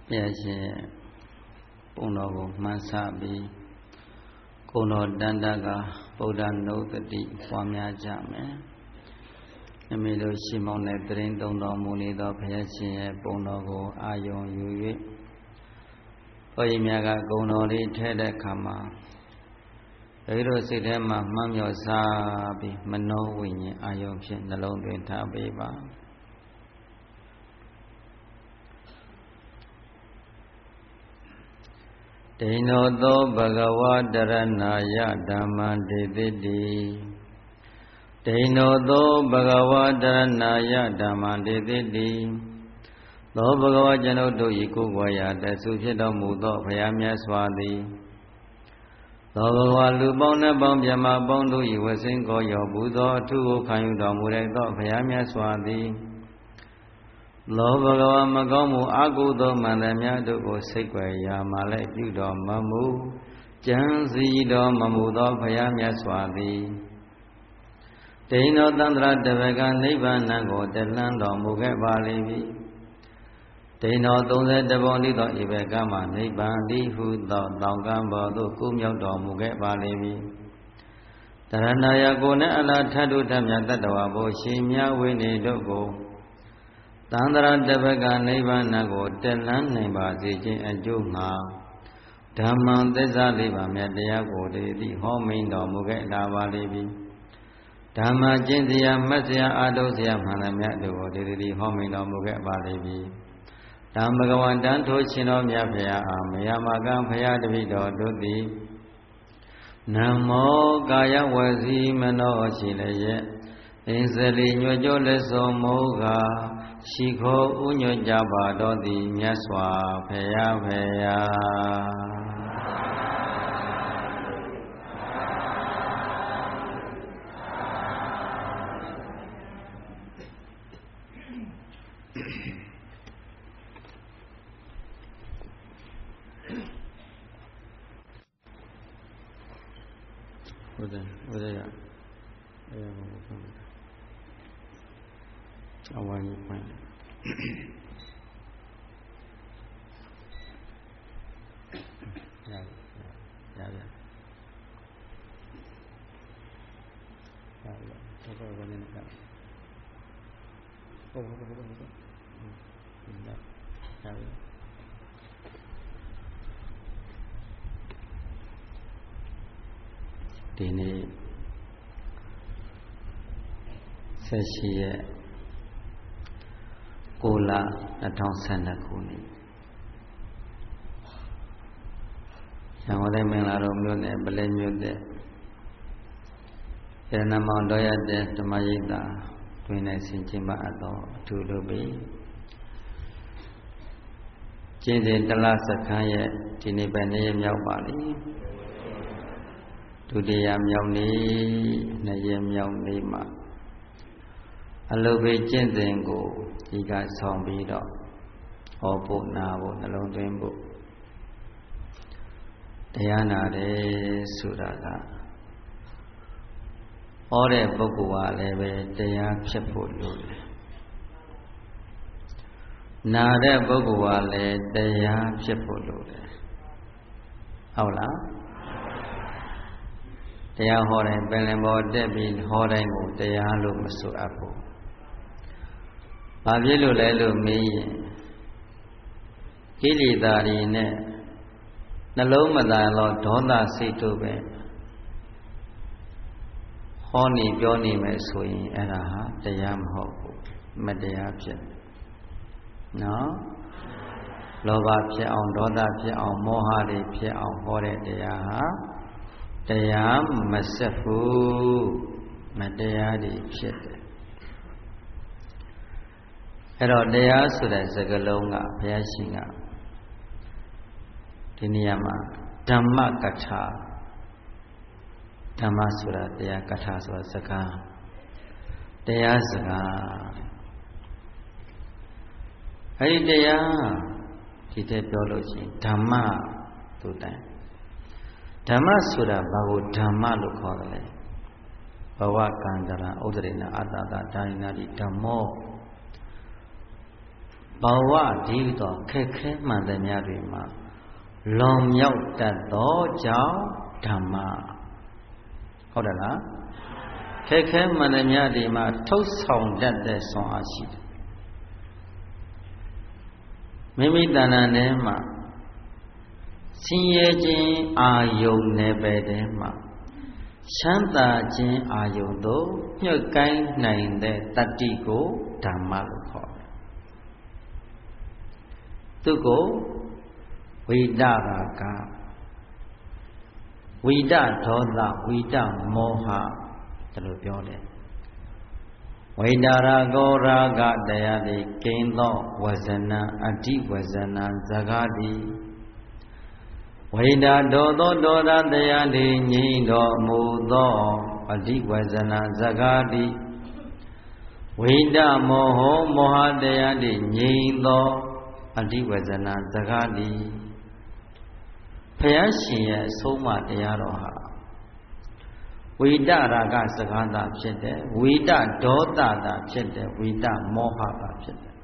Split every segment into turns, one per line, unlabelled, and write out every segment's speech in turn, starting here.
也是ပုံတော်ကိုမှန်းဆပြီးကုံတော်တန်တကဗုဒ္ဓနုတ္တိပွားများကြမယ်။အမိတို့ရှိမောင်းတဲ့တရင်သုံးတော်မူနေသောဘုရားရှင်ရဲ့ပုံတော်ကိုအာယုံယူ၍ဘုရားမြတ်ကကုံတော်လေးထဲတဲ့အခါမှာအဲဒီလိုစိတ်ထဲမှာမှန်းမြော်စားပြီးမနောဝိညာဉ်အာယုံဖြင့်နှလုံးသွင်းထားပေးပါ။ဒိဏောသောဘဂဝါတရဏာယဓမ္မံဒေတိတိဒိဏောသောဘဂဝါတရဏာယဓမ္မံဒေတိတိသောဘဂဝါကျွန်ုပ်တို့ဤကိုယ်ဝါရာတဆုဖြစ်တော်မူသောဘုရားမြတ်စွာသည်သောဘဂဝါလူပေါင်းနှပေါင်းမြတ်ပေါင်းတို့ဤဝစိန်ကိုရောဘူးသောအထုကိုခံယူတော်မူတဲ့သောဘုရားမြတ်စွာသည်လောဘဂဝါမကောင်းမှုအကုသိုလ်မှန်သမျှတို့ကိုစိတ်ွယ်ရာမှလည်းပြုတော်မမူကြံစည်တော်မမူသောဘုရားမြတ်စွာသည်ဒိဏောသန္တရတပကနိဗ္ဗာန်ကိုတလှမ်းတော်မူခဲ့ပါလိမ့်မည်ဒိဏော30ပုံဤသောဤဘကမှနိဗ္ဗာန်သည်ဟုသောတောင်ကံဘောသို့ကူးမြောက်တော်မူခဲ့ပါလိမ့်မည်တရဏယကိုနဲ့အလားထတုထမြတ်တတ္တဝါဘုရှင်မြတ်ဝိနေတို့ကိုသန္တရတပကနိဗ္ဗာန်ကိုတက်လန်းနိုင်ပါစေခြင်းအကျိုးငှာဓမ္မံသစ္စာလေးပါးမြတ်တရားကိုတည်းသည့်ဟောမိန်တော်မူခဲ့တာပါလိမ့်မည်ဓမ္မကျင့်တရားမှတ်စရာအာထုစရာမှန်သမျှတို့ကိုတည်းသည့်ဟောမိန်တော်မူခဲ့ပါလိမ့်မည်ဓမ္မဘဂဝန္တန်ထိုးရှင်တော်မြတ်ဖရာအားမယမကံဖရာတပိတော်တို့သည်နမောကာယဝစီမနောရှိလည်းရဲ့အင်းစလီညွတ်ကြောလက်စုံမိုးကာရှိခိုးဥညွတ်ကြပါတော်သည်မြတ်စွာဘုရားဖေယာဟုတ်တယ်ဟုတ်တယ်အဝိုင်းပိုင်းရဟုတ်ဘယ်နဲ့ကဟုတ်ဒီနေ့ဆက်ရှိရဲ့6 လ 2012ခုနှစ်ရန်ကုန်တိုင်းမင်္ဂလာတော်မြို့နယ်ပလဲမြို့တဲ့ရဏမောင်တော်ရတဲ့ဓမ္မရိပ်သာတွင်၌ဆင်ကျင်ပါအပ်သောအထူးလိုပေကျင့်စဉ်တလစခန်းရဲ့ဒီနေ့ပဲနေ့မြောက်ပါလိဒုတိယမြောက်နေ့နှစ်ရက်မြောက်နေ့မှာအလုဘေကျင့်စဉ်ကိုဒီကဆောင်ပြီးတော့ဟောဖို့နာဖို့နှလုံးသွင်းဖို့တရားနာတယ်ဆိုတာကဟောတဲ့ပုဂ္ဂိုလ်ကလည်းပဲတရားဖြစ်ဖို့လိုတယ်နာတဲ့ပုဂ္ဂိုလ်ကလည်းတရားဖြစ်ဖို့လိုတယ်ဟုတ်လားတရားဟောတိုင်းပင်လင်ပေါ်တက်ပြီးဟောတိုင်းကိုတရားလို့မဆိုအပ်ဘူးဘာဖြစ်လို့လဲလို့မေးရင်ကိလေသာတွေနဲ့နှလုံးမသာသောဒေါသစိတ်တို့ပဲဟောနေပြောနေမယ်ဆိုရင်အဲ့ဒါဟာတရားမဟုတ်ဘူးမတရားဖြစ်နော်လောဘဖြစ်အောင်ဒေါသဖြစ်အောင်မောဟတွေဖြစ်အောင်ဟောတဲ့တရားဟာတရားမဆက်ဘူးမတရားတွေဖြစ်တယ်အဲ့တော့တရားဆိုတဲ့စကားလုံးကဘုရားရှင်ကဒီနေရာမှာဓမ္မကထာဓမ္မဆိုတာတရားကထာဆိုတာစကားတရားစကားအဲ့ဒီတရားဒီတဲ့ပြောလို့ရှိရင်ဓမ္မသူတိုင်ဓမ္မဆိုတာဘာကိုဓမ္မလို့ခေါ်တယ်လဲဘဝကံတရာဥဒရိဏအတ္တတာဒါနိနာတိဓမ္မော Bawa di to keke mandanya rima lom yauk tato jau dhamma.ဟုတ်တယ်လားခက်မှန်တဲ့ညဒီမှာထုတ်ဆောင်တတ်တဲ့ဆွမ်းအားရှိတယ်မိမိတဏ္ဍာထဲမှာဆင်းရဲခြင်းအာယုန်နယ်ပယ်ထဲမှာချမ်းသာခြင်းအာယုန်တို့ညှို့ကိုင်းနိုင်တဲ့တတ္တိကိုဓမ္မလို့ခေါ်တယ်သူကိုဝိတရာဂဝိတဒေါသဝိတမောဟဒါလိုပြောတယ်ဝိတရာဂောရာဂတရားတိကိန်းသောဝဇနံအဋ္ဌိဝဇနံဇဂတိဝိတဒေါသောဒေါသတရားတိငြိမ်းတော်မူသောအဋ္ဌိဝဇနံဇဂတိဝိတမောဟမောဟတရားတိငြိမ်းသောအဋ္ဌိဝဇနံဇဂတိဘုရားရှင်ရဲ့အဆုံးအမတရားတော်ဟာဝိတရာဂစကားသာဖြစ်တယ်ဝိတဒေါသသာဖြစ်တယ်ဝိတမောဟသာဖြစ်တယ်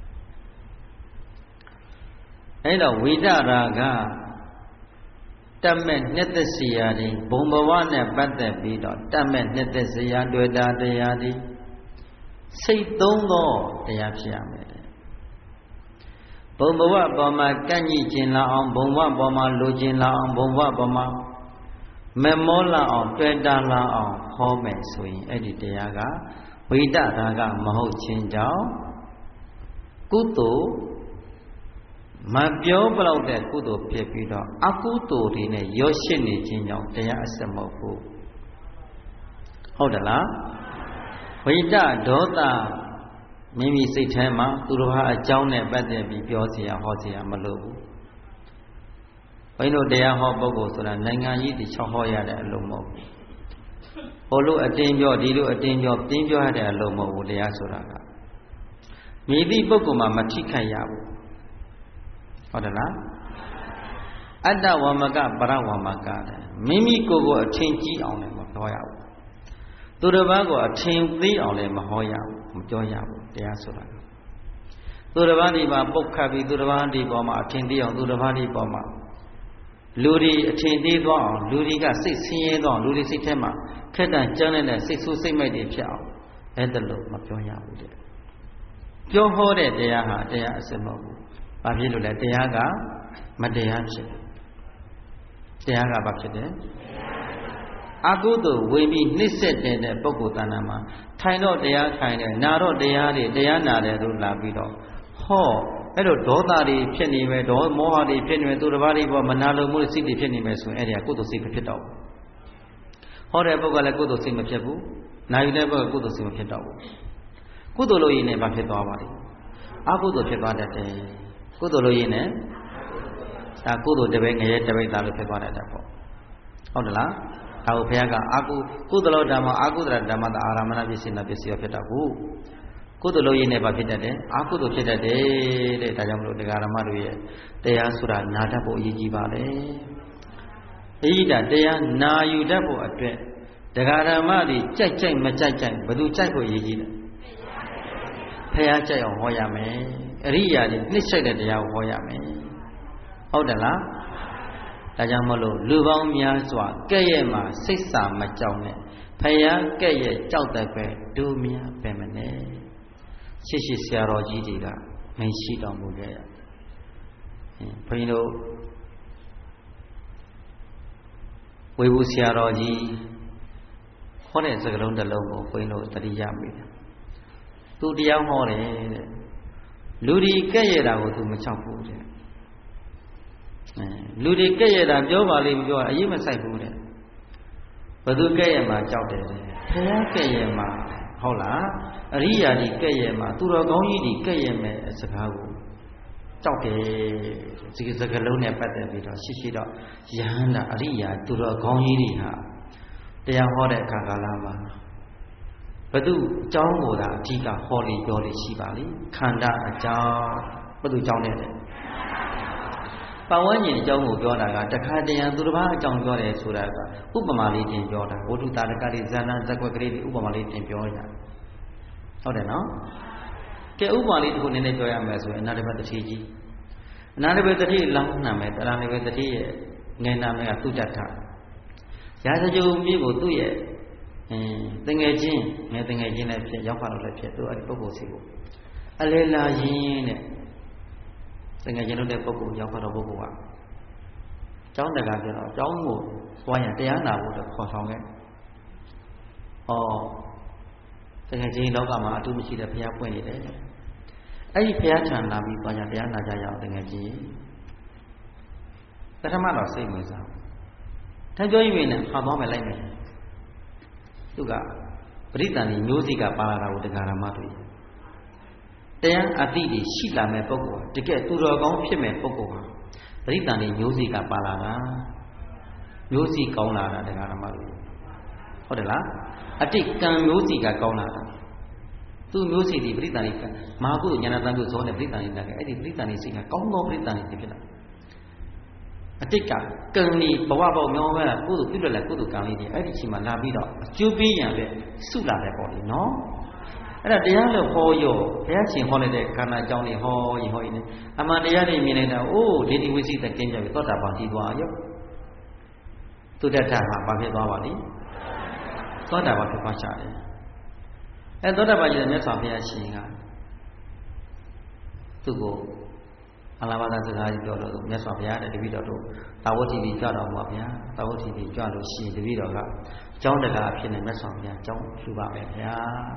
အဲ့တော့ဝိတရာဂတတ်မဲ့နှစ်သက်စရာတွေဘုံဘဝနဲ့ပတ်သက်ပြီးတော့တတ်မဲ့နှစ်သက်စရာတွေ့တာတရားတွေစိတ်သုံးသောတရားဖြစ်ရမယ်ဘုံဘဝပေါ်မှာကန့်ညှိခြင်းလာအောင်ဘုံဘဝပေါ်မှာလိုခြင်းလာအောင်ဘုံဘဝပေါ်မှာမမောလာအောင်တွေ့တာလာအောင်ဟောမယ်ဆိုရင်အဲ့ဒီတရားကဝိတရာဂမဟုတ်ခြင်းကြောင့်ကုသိုလ်မပြောပလောက်တဲ့ကုသိုလ်ဖြစ်ပြီးတော့အကုသိုလ်တွေနဲ့ရောရှင်းနေခြင်းကြောင့်တရားအစစ်မဟုတ်ဘူးဟုတ်တယ်လားဝိတဒေါသမိမိစိတ်ထဲမှာသူတို့ဟာအကြောင်းနဲ့ပတ်သက်ပြီးပြောเสียဟောเสียမလို့ဘူးဘုန်းတို့တရားဟောပုဂ္ဂိုလ်ဆိုတာနိုင်ငံကြီးတည်ချောဟောရတဲ့အလုံးမဟုတ်ဘူးဟိုလိုအတင်းပြောဒီလိုအတင်းပြောပြင်းပြောရတဲ့အလုံးမဟုတ်ဘူးတရားဆိုတာကမြည်သည့်ပုဂ္ဂိုလ်မှာမထိခိုက်ရဘူးဟုတ်တယ်လားအတ္တဝမကပရဝမကတဲ့မိမိကိုယ်ကိုအထင်ကြီးအောင်လည်းမပြောရဘူးသူတစ်ပါးကိုအထင်သေးအောင်လည်းမဟောရဘူးမပြောရဘူးတရားဆိုတာသူတစ်ပါးဒီမှာပုတ်ခတ်ပြီးသူတစ်ပါးဒီပေါ်မှာအထင်သေးအောင်သူတစ်ပါးဒီပေါ်မှာလူတွေအထင်သေးသွားအောင်လူတွေကစိတ်ဆင်းရဲသွားအောင်လူတွေစိတ်ထဲမှာခက်တန်ကြမ်းနေတဲ့စိတ်ဆိုးစိတ်မိုက်တွေဖြစ်အောင်အဲ့ဒါလို့မပြောရဘူးတဲ့ပြောဟောတဲ့တရားဟာတရားအစစ်မဟုတ်ဘူးဘာဖြစ်လို့လဲတရားကမတရားဖြစ်တရားကဘာဖြစ်တယ်အကုသိုလ်ဝင်ပြီးနှိမ့်ဆက်တဲ့ပုဂ္ဂိုလ်တဏ္ဍာမှာထိုင်တော့တရားထိုင်တယ်နာတော့တရားတွေတရားနာတယ်လို့လာပြီးတော့ဟောအဲ့တော့ဒေါသတွေဖြစ်နေမယ်ဒေါမောဟတွေဖြစ်နေမယ်သူတစ်ပါးတွေပေါ်မနာလိုမှုစိတ်တွေဖြစ်နေမယ်ဆိုရင်အဲ့ဒီကကုသိုလ်စိတ်မဖြစ်တော့ဘူးဟောတဲ့ပုဂ္ဂိုလ်ကလည်းကုသိုလ်စိတ်မဖြစ်ဘူးနာယူတဲ့ပုဂ္ဂိုလ်ကုသိုလ်စိတ်မဖြစ်တော့ဘူးကုသိုလ်လို့ရင်းနဲ့ဘာဖြစ်သွားပါလဲအကုသိုလ်ဖြစ်သွားတတ်တယ်ကုသိုလ်လို့ရင်းနဲ့ဒါကုသိုလ်တပည့်ငရဲတပည့်သားလို့ဖြစ်သွားတတ်တယ်ပေါ့ဟုတ်တယ်လားဒါကိုဘုရားကကုသလောဓမ္မအာကုသလဓမ္မတာအာရမဏပစ္စည်းနာပစ္စည်းဖြစ်တာဘူးကုသလို့ရင်းနဲ့ဘာဖြစ်တတ်တယ်အာကုသဖြစ်တတ်တယ်တဲ့ဒါကြောင့်မလို့တရားဓမ္မတို့ရဲ့တရားဆိုတာနာတတ်ဖို့အရေးကြီးပါလေအရေးတာတရားနာယူတတ်ဖို့အတွက်တရားဓမ္မတွေကြိုက်ကြိုက်မကြိုက်ကြိုက်ဘယ်သူကြိုက်ဖို့အရေးကြီးလဲဘုရားကြိုက်အောင်ဟောရမယ်အရိယာတွေနှိမ့်ဆက်တဲ့တရားကိုဟောရမယ်ဟုတ်တယ်လားဒါကြောင့်မလို့လူပေါင်းများစွာကဲ့ရဲ့မှာစိတ်စာမကြောက်နဲ့ဖယားကဲ့ရဲ့ကြောက်တဲ့ပဲဒုများပဲမနဲ့ရှိရှိဆရာတော်ကြီးတွေကမရှိတော်မူခဲ့ရဘုန်းကြီးတို့ဝေဘူးဆရာတော်ကြီးဟောတဲ့စကားလုံးတစ်လုံးကိုဘုန်းကြီးတို့သတိရမိတယ်သူတရားဟောတယ်တဲ့လူတွေကဲ့ရဲ့တာကိုသူမချောက်ဘူးတဲ့လူတွေကဲ့ရဲ့တာပြောပါလိမ့်မပြောအရေးမဆိုင်ဘူးတဲ့ဘယ်သူကဲ့ရဲ့မှာကြောက်တယ်တဲ့ဘုရားကဲ့ရဲ့မှာဟုတ်လားအရိယာကြီးကဲ့ရဲ့မှာသူတော်ကောင်းကြီးတွေကဲ့ရဲ့မဲ့စကားကိုကြောက်တယ်ဒီစကားလုံးနဲ့ပတ်သက်ပြီးတော့ရှိတော့ယဟန္တာအရိယာသူတော်ကောင်းကြီးတွေဟာတရားဟောတဲ့အခါကာလမှာဘသူအကြောင်းကိုသာအဓိကဟောလေပြောလေရှိပါလိခန္ဓာအကြောင်းဘသူအကြောင်းနဲ့ပတ်ဝန်းကျင်အကြောင်းကိုပြောတာကတခါတရံသူတစ်ပါးအကြောင်းပြောတယ်ဆိုတာကဥပမာလေးတင်ပြောတာဝိတုတာရကလေးဇာနာဇက်ွက်ကလေးဥပမာလေးတင်ပြောရဟုတ်တယ်နော်ကဲဥပမာလေးတစ်ခုနည်းနည်းပြောရမယ်ဆိုရင်အနာတပတ်တတိကြီးအနာတပတ်တတိလောင်းနာမယ်တရားနာပတ်တတိရဲ့ငယ်နာမယ်ကသူတ္တထရာဇဂုံမျိုးကိုသူ့ရဲ့တငယ်ချင်းငယ်တငယ်ချင်းနဲ့ဖြစ်ရောက်ခါလို့လည်းဖြစ်သူအဲ့ဒီပုဂ္ဂိုလ်စီကိုအလေလာရင်းတဲ့တငယ်ချင်းတို့တဲ့ပုဂ္ဂိုလ်ရောက်ခါတော့ပုဂ္ဂိုလ်ကကျောင်းတကာပြောတော့ကျောင်းကိုသွားရင်တရားနာဖို့ခေါ်ဆောင်ခဲ့တကယ်ချင်းလောကမှာအတူမရှိတဲ့ဘုရားပွင့်နေတယ်အဲ့ဒီဘုရားထံလာပြီးသွားကြတရားနာကြရအောင်တကယ်ချင်းပထမတော့စိတ်ဝင်စားထပ်ပြောရင်လည်းဟာသွားမယ်လိုက်မယ်သူကပရိသန္တိမျိုးစိကပါလာတာကိုတရားဓမ္မတွေ့တရားအတိတွေရှိလာမဲ့ပုဂ္ဂိုလ်တကယ်သူတော်ကောင်းဖြစ်မဲ့ပုဂ္ဂိုလ်ဟာပရိသန္တိမျိုးစိကပါလာတာမျိုးစိကောင်းလာတာတရားဓမ္မတွေ့ဟုတ်တယ်လားအတိတ်ကံမျိုးစီကကောင်းလာတာသူမျိုးစီဒီပရိသန္တိကမဟာကုသိုလ်ဉာဏ်တန်ပြုဇောနဲ့ပရိသန္တိတကအဲ့ဒီပရိသန္တိစိတ်ကကောင်းသောပရိသန္တိဖြစ်လာအတိတ်ကကံဒီဘဝပေါက်မြောင်းမဲ့ကုသိုလ်ပြုတ်လက်ကုသိုလ်ကံလေးတွေအဲ့ဒီချိန်မှာလာပြီးတော့အကျိုးပေးရန်ပဲစုလာတယ်ပေါ့လေနော်အဲ့ဒါတရားလို့ဟောရောဘုရားရှင်ဟောလိုက်တဲ့ခန္ဓာကြောင့်နေဟောရင်ဟောရင်အမှန်တရားတွေမြင်နေတာအိုးဒေတိဝိသိတကင်းကြပြီသောတာပန်တည်သွားရောသူတ္တထဟာဘာဖြစ်သွားပါလိမ့်သောတာပန်ဖြစ်သွားရှာတယ်အဲသောတာပန်ကြီးတဲ့မြတ်စွာဘုရားရှင်ကသူ့ကိုအလားပါဒစကားကြီးပြောလို့မြတ်စွာဘုရားတဲ့တပည့်တော်တို့တာဝတိတိကြွတော်မှာဗျာတာဝတိတိကြွလို့ရှိရင်တပည့်တော်ကကျောင်းတကာအဖြစ်နဲ့မြတ်စွာဘုရားကျောင်းလှူပါမယ်ဗျာ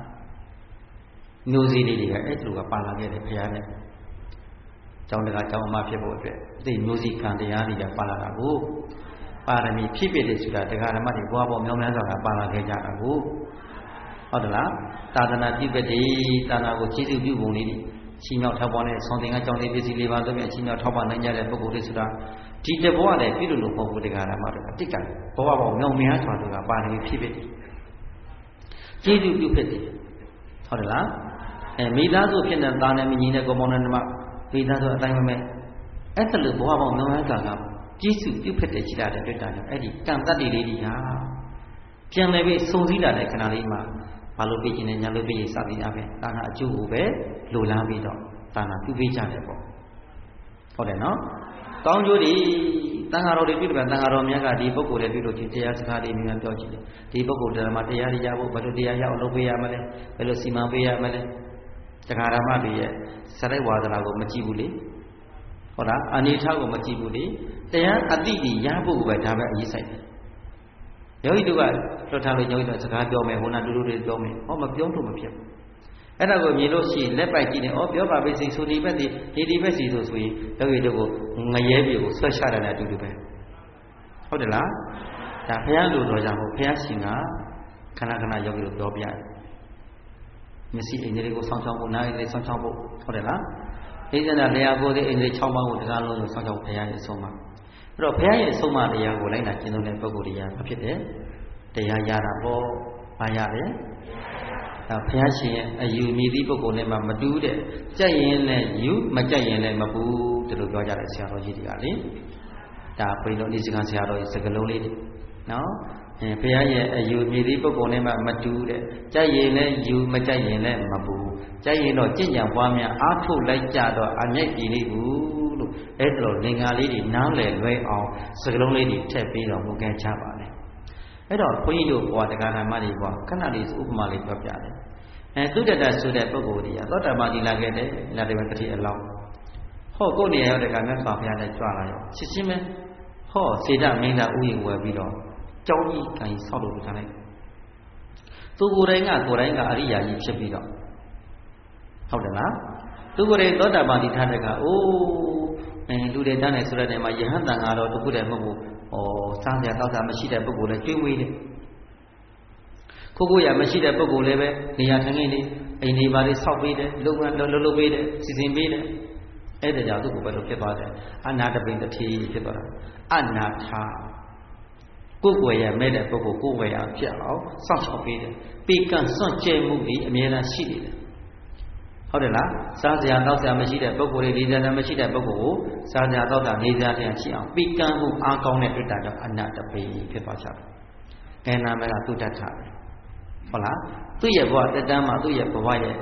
မျိုးစည်းလေးတွေကအဲ့လိုကပါလာခဲ့တယ်ဘုရားနဲ့ကျောင်းတကာကျောင်းအမဖြစ်ဖို့အတွက်ဒီမျိုးစည်းခံတရားတွေကပါလာတာကိုပါရမီဖြစ်ဖြစ်တယ်ဆိုတာတရားဓမ္မတွေဘွားပေါ်မြောင်းများစွာပါလာခဲ့ကြတာကိုဟုတ်တယ်လားသာသနာပြုပတိသာနာကိုကြီးစုပြုပုံလေးချီးမြှောက်ထောက်ပံ့တဲ့ဆောင်းသင်္ကန်းကြောင့်လေးပစ္စည်းလေးပါသုံးပြချီးမြှောက်ထောက်ပံ့နိုင်ကြတဲ့ပုဂ္ဂိုလ်တွေဆိုတာဒီတဘဝလည်းပြုလို့မဟုတ်ဘူးတရားဓမ္မတွေအတိတ်ကဘဝပေါ်မြောင်းများစွာတို့ကပါရမီဖြစ်ဖြစ်တယ်ကြီးစုပြုဖြစ်တယ်ဟုတ်တယ်လားမိသားစုဖြစ်တဲ့သားနဲ့မညီတဲ့ကောင်မောင်နဲ့ဓမ္မမိသားစုအတိုင်းမဲ့အဲ့ဒါလို့ဘဝပေါ်မြောင်းများစွာကကျေးဇူးပြုဖက်တဲ့ရှိတာတဲ့တွေ့တာကြောင့်အဲ့ဒီကံတတ္တိလေးကြီးဟာပြန်လည်းပြီးစုံစည်းလာတဲ့ခဏလေးမှာဘာလို့ပြည့်ခြင်းနဲ့ညာလို့ပြည့်စသည်အပြင်ဒါနာအကျိုးကိုပဲလိုလားပြီးတော့ဒါနာပြုပေးကြတယ်ပေါ့ဟုတ်တယ်နော်ကောင်းကျိုးတွေတန်ဃာတော်တွေပြုတယ်တန်ဃာတော်များကဒီပုဂ္ဂိုလ်တွေပြုလို့ချင်းတရားစကားတွေများပြောကြည့်တယ်ဒီပုဂ္ဂိုလ်ဓမ္မတရားတွေရဖို့ဘယ်လိုတရားရအောင်လုပ်ပေးရမလဲဘယ်လိုစီမံပေးရမလဲတရားဓမ္မတွေရဲ့စရိုက်ဝါဒနာကိုမကြည့်ဘူးလေဟုတ်လားအနေထားကိုမကြည့်ဘူးလေတရားအတိတွေရဖို့ပဲဒါပဲအရေးဆိုင်တယ်ယောဂီတို့ကလွတ်ထားလို့ယောဂီတို့စကားပြောမယ်ဟိုနာတူတူတွေပြောမယ်ဟောမပြောလို့မဖြစ်ဘူးအဲ့ဒါကိုမြင်လို့ရှိရင်လက်ပိုက်ကြည့်နေဩပြောပါပဲစိဆိုဒီဘက်ဒီဘက်စီဆိုရင်ယောဂီတို့ကိုငရဲပြေကိုဆွဲချတယ်နဲ့အတူတူပဲဟုတ်တယ်လားဒါဘုရားလိုတော်ကြမို့ဘုရားရှင်ကခဏခဏယောဂီတို့ပြောပြတယ်မျက်စိအိမ်တွေကိုဆောင်းချောင်းဖို့နားအိမ်တွေဆောင်းချောင်းဖို့ဟုတ်တယ်လားဣဇနာတရားကိုတဲ့အိန္ဒြေ6ပါးကိုတရားလုံးကိုစောင့်ရှောက်ဘုရားရဲ့အဆုံးအမအဲ့တော့ဘုရားရဲ့အဆုံးအမတရားကိုလိုက်နာကျင့်သုံးတဲ့ပုဂ္ဂိုလ်တရားဖြစ်တယ်တရားရတာပေါ့ဘာရတယ်ဒါဘုရားရှင်ရဲ့အယူမြည်သည့်ပုဂ္ဂိုလ်နဲ့မှမတူတဲ့ကြက်ရင်လည်းယူမကြက်ရင်လည်းမပူဒီလိုပြောကြတဲ့ဆရာတော်ကြီးတွေကလေဒါဘိန်းတော်ဒီစကားဆရာတော်ရဲ့စကားလုံးလေးတွေနော်ဘုရားရဲ့အယူမြည်သည့်ပုဂ္ဂိုလ်နဲ့မှမတူတဲ့ကြက်ရင်လည်းယူမကြက်ရင်လည်းမပူကြက်ရင်တော့ကြင်ကြံပွားများအားထုတ်လိုက်ကြတော့အမြိုက်ပြည်လေးဘူးလို့အဲ့ဒါလိုလင်္ကာလေးတွေနားလည်လွဲအောင်စကလုံးလေးတွေထည့်ပြီးတော့မူကဲချပါလေအဲ့တော့ဘုန်းကြီးတို့ဘဝတရားဓမ္မတွေဘဝခဏလေးဥပမာလေးပြောပြတယ်သုတတဆိုတဲ့ပုဂ္ဂိုလ်တွေကသောတာပန်ဒီလာခဲ့တယ်နာတိဝတ္တိအလောင်းဟောကိုယ်နေရတဲ့ကမြတ်စွာဘုရားနဲ့ကြွလာရောရှင်းရှင်းပဲဟောစေတမင်းသားဥယျာဉ်ဝယ်ပြီးတော့ကြောင်းကြီးကန်ဆောက်လို့ထားလိုက်သူကိုယ်တိုင်ကအရိယာကြီးဖြစ်ပြီးတော့ဟုတ်တယ်လားသူကိုယ်တိုင်သောတာပန်ဒီထားတဲ့ကအိုးလူတွေတန်းနေဆိုတဲ့နေရာမှာယဟန်တန်ဃာတော်တခုတည်းမဟုတ်ဘူးစားစရာတောက်တာမရှိတဲ့ပုဂ္ဂိုလ်လည်းကျွေးမွေးတယ်ကိုရမရှိတဲ့ပုဂ္ဂိုလ်လည်းပဲနေရာထိုင်ခင်းလေးအိမ်ဒီပါလေးဆောက်ပေးတယ်လုပ်ပေးတယ်စီစဉ်ပေးတယ်အဲ့ဒါကြောင့်သူ့ကိုပဲလို့ဖြစ်သွားတယ်အနာတပိတ္တိဖြစ်သွားတာအနာထာကိုယ်ွယ်ရမဲ့တဲ့ပုဂ္ဂိုလ်ကိုယ်ွယ်ရဖြစ်အောင်စောင့်ရှောက်ပေးတယ်ပေကံစွန့်ကြဲမှုတွေအမြဲတမ်းရှိနေတယ်ဟုတ်တယ်လားစားစရာတောက်စရာမရှိတဲ့ပုဂ္ဂိုလ်တွေနေစရာမရှိတဲ့ပုဂ္ဂိုလ်ကိုစားစရာတောက်တာနေစရာတရားရှိအောင်ပေကံမှုအားကောင်းတဲ့တွေ့တာကြောင့်အနာတပိဖြစ်သွားကြတယ်။အဲနာမကသုတ္တထပဲဟုတ်လားသူ့ရဲ့ဘဝတက်တန်းမှာသူ့ရဲ့ဘဝရဲ့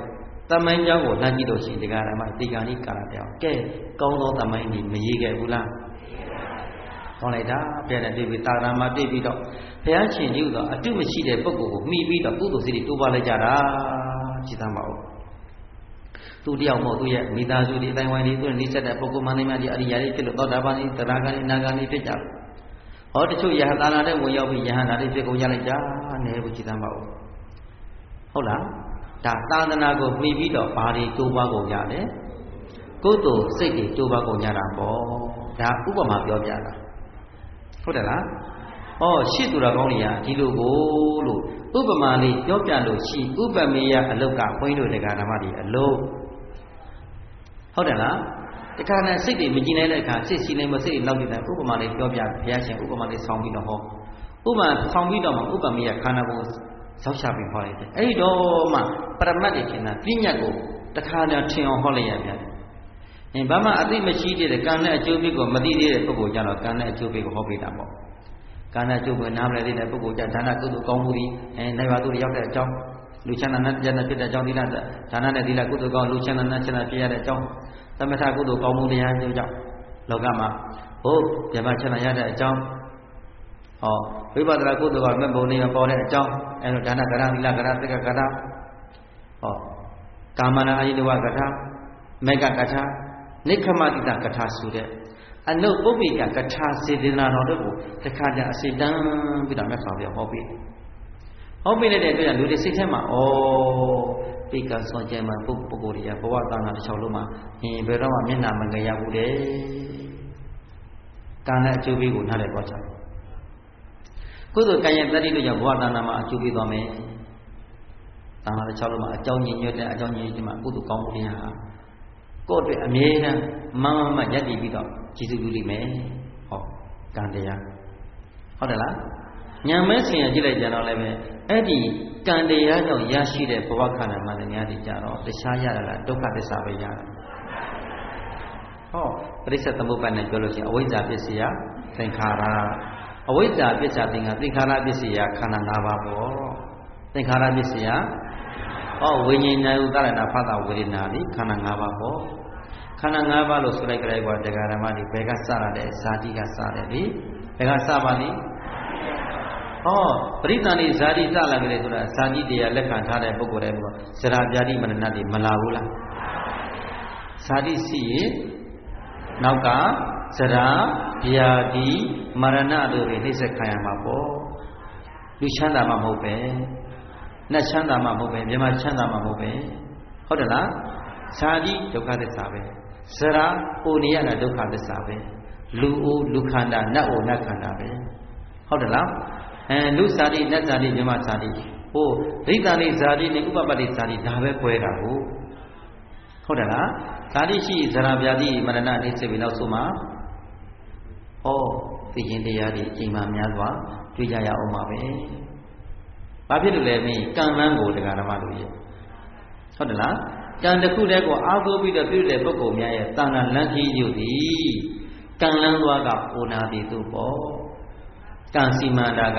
တမိုင်းကြောင်းကိုလှမ်းကြည့်လို့ရှိရင်တရားဓမ္မဒီကံဤကာလတရားကဲကောင်းသောတမိုင်းဒီမရေးခဲ့ဘူးလားဟောလိုက်တာပြတဲ့တွေ့ပြီးတာရမတွေ့ပြီးတော့ဘုရားရှင်ကြီးတော့အတုမရှိတဲ့ပုဂ္ဂိုလ်ကိုမှီပြီးတော့ကုသိုလ်စိတ်တွေတိုးပွားလိုက်ကြတာကြည်သမ်းပါဦးသူတယောက်မဟုတ်သူရဲ့မိသားစုတွေအတိုင်းဝိုင်းတွေသူနဲ့နှိစက်တဲ့ပုဂ္ဂိုလ်မှန်နေမှဒီအရိယာတွေဖြစ်လို့သောတာပန်သရဂန်အနာဂန်ဖြစ်ကြတယ်ဟောတချို့ယဟသာလာတဲ့ဝင်ရောက်ပြီးယဟန္တာတွေဖြစ်ကုန်ကြလိုက်ကြနေဘူးကြည်သမ်းပါဦးဟုတ်လားဒါသာသနာကိုမှီပြီးတော့ဘာတွေတိုးပွားကုန်ကြလဲကုသိုလ်စိတ်တွေတိုးပွားကုန်ကြတာပေါ့ဒါဥပမာပြောပြတာဟုတ်တယ်လားဩရှစ်သူတော်ကောင်းတွေကဒီလိုကိုလို့ဥပမာလေးပြောပြလို့ရှိဥပမေယအလုတ်ကဘုန်းကြီးတို့တရားဓမ္မတွေအလုတ်ဟုတ်တယ်လားတခါနဲ့စိတ်တွေမကြည်နိုင်တဲ့အခါစိတ်စီနေမစိတ်တွေလောက်နေတဲ့ဥပမာလေးပြောပြဘုရားရှင်ဥပမာလေးဆောင်းပြီးတော့ဟောဥပမာဆောင်းပြီးတော့မှဥပမေယခန္ဓာကိုယ်ဇောက်ချပြီးဟောလိုက်တယ်အဲ့ဒီတော့မှပရမတ်တွေထင်တာပြညတ်ကိုတခါတည်းထင်အောင်ဟောလိုက်ရပြန်တယ်ဘာမှအသိမရှိသေးတဲ့ကံနဲ့အကျိုးပေးကိုမသိသေးတဲ့ပုဂ္ဂိုလ်ကြတော့ကံနဲ့အကျိုးပေးကိုဟောပေးတာပေါ့ကံနဲ့အကျိုးပေးနားမလည်သေးတဲ့ပုဂ္ဂိုလ်ကြဒါနကုသိုလ်ကောင်းမှုတွေနိုင်ပါသူတွေရောက်တဲ့အကြောင်းလူချမ်းသာနဲ့ဉာဏ်ဖြစ်တဲ့အကြောင်းသီလဒါနနဲ့သီလကုသိုလ်ကောင်းလူချမ်းသာနဲ့ဉာဏ်ဖြစ်ရတဲ့အကြောင်းသမထကုသိုလ်ကောင်းမှုတရားတွေကြောင့်လောကမှာဟုတ်ဓမ္မချမ်းသာရတဲ့အကြောင်းဟောဝိပဿနာကုသိုလ်ကမဲ့ဘုံနေပေါ်တဲ့အကြောင်းအဲလိုဒါနကရသီလကရသက္ကကရဟောကာမနာအာယိတဝကထာမေဃကထာနိခမတိတကထာဆိုတဲ့အနုပုပ္ပိကကထာစေတနာတော်တို့ကိုတခါတည်းအစိတန်းပြီးတော့မြတ်စွာဘုရားဟောပေးလိုက်တဲ့အတွက်လူတွေစိတ်ထဲမှာဩပိကဆွန်ကျဲမှာပုဂ္ဂိုလ်တွေကဘဝတာနာတစ်ချောင်းလုံးမှာဘယ်တော့မှမျက်နှာမငယ်ရဘူးတဲ့ကံနဲ့အကျိုးပေးကိုနားလည်သွားကြတယ်ကုသိုလ်ကံရဲ့တတိတို့ကြောင့်ဘဝတာနာမှာအကျိုးပေးသွားမယ်တာနာတစ်ချောင်းလုံးမှာအကြောင်းညင်ညွတ်တဲ့အကြောင်းညင်ဒီမှာကုသိုလ်ကောင်းမှုတွေဟာကိုယ့်အတွက်အမြဲတမ်းမမရည်တည်ပြီးတော့ကျေစုပြုလိမ့်မယ်ဟောကံတရားဟုတ်တယ်လားညာမဲဆင်ရကြည့်လိုက်ကြတော့လည်းပဲအဲ့ဒီကံတရားကြောင့်ရရှိတဲ့ဘဝခန္ဓာမှန်တရားတွေကြတော့တခြားရတာလားဒုက္ခသစ္စာပဲရတာဟောပရိစ္ဆေသမုပ္ပါဒ်နဲ့ပြောလို့ရှိရင်အဝိဇ္ဇာပစ္စယသင်္ခါရအဝိဇ္ဇာပစ္စယသင်္ခါရပစ္စယခန္ဓာ၅ပါးပေါ့သင်္ခါရပစ္စယဟောဝိညာဉ်ဥဒ္ဒရဏဖသဝေဒနာဒီခန္ဓာ၅ပါးပေါ့ခန္ဓာ၅ပါးလို့ဆိုလိုက်ကြတဲ့ဘောတရားဓမ္မတွေဘယ်ကစရတဲ့ဇာတိကစတယ်ဒီဘယ်ကစပါလိဟောပရိသန္တိဇာတိစလာကြတယ်ဆိုတာဇာတိတရားလက်ခံထားတဲ့ပုဂ္ဂိုလ်တွေကဇရာပြာတိမရဏတွေမလာဘူးလားဇာတိရှိရင်နောက်ကဇရာဗျာတိမရဏတို့တွေနှိစ္စခံရမှာပေါ့လူချမ်းသာမှာမဟုတ်ပဲနတ်ချမ်းသာမှာမဟုတ်ပဲမြမချမ်းသာမှာမဟုတ်ပဲဟုတ်တယ်လားဇာတိဒုက္ခသစ္စာပဲဇရာအိုနေရတာဒုက္ခသစ္စာပဲလူအိုလူခန္ဓာနတ်အိုနတ်ခန္ဓာပဲဟုတ်တယ်လားလူဇာတိနတ်ဇာတိမြမဇာတိဟိုဒိဋ္ဌာနိဇာတိနဲ့ဥပပတ္တိဇာတိဒါပဲ꿰တာဟုတ်တယ်လားဇာတိရှိဇရာဗျာတိမရဏနေစေပြီးနောက်ဆုံးမှာဟောသိခြင်းတရားတွေအချိန်မှများစွာတွေ့ကြရအောင်ပါပဲဘာဖြစ်လို့လဲမင်းကံလန်းကိုတရားဓမ္မတို့ရဲ့ဟုတ်တယ်လားကံတစ်ခုတည်းကိုအားကိုးပြီးတော့ပြုတဲ့ပုဂ္ဂိုလ်များရဲ့တဏ္ဍလန်းကြီးရုပ်သည်ကံလန်းသွားကဩနာတိသူပေါ့ကံစီမန္တာက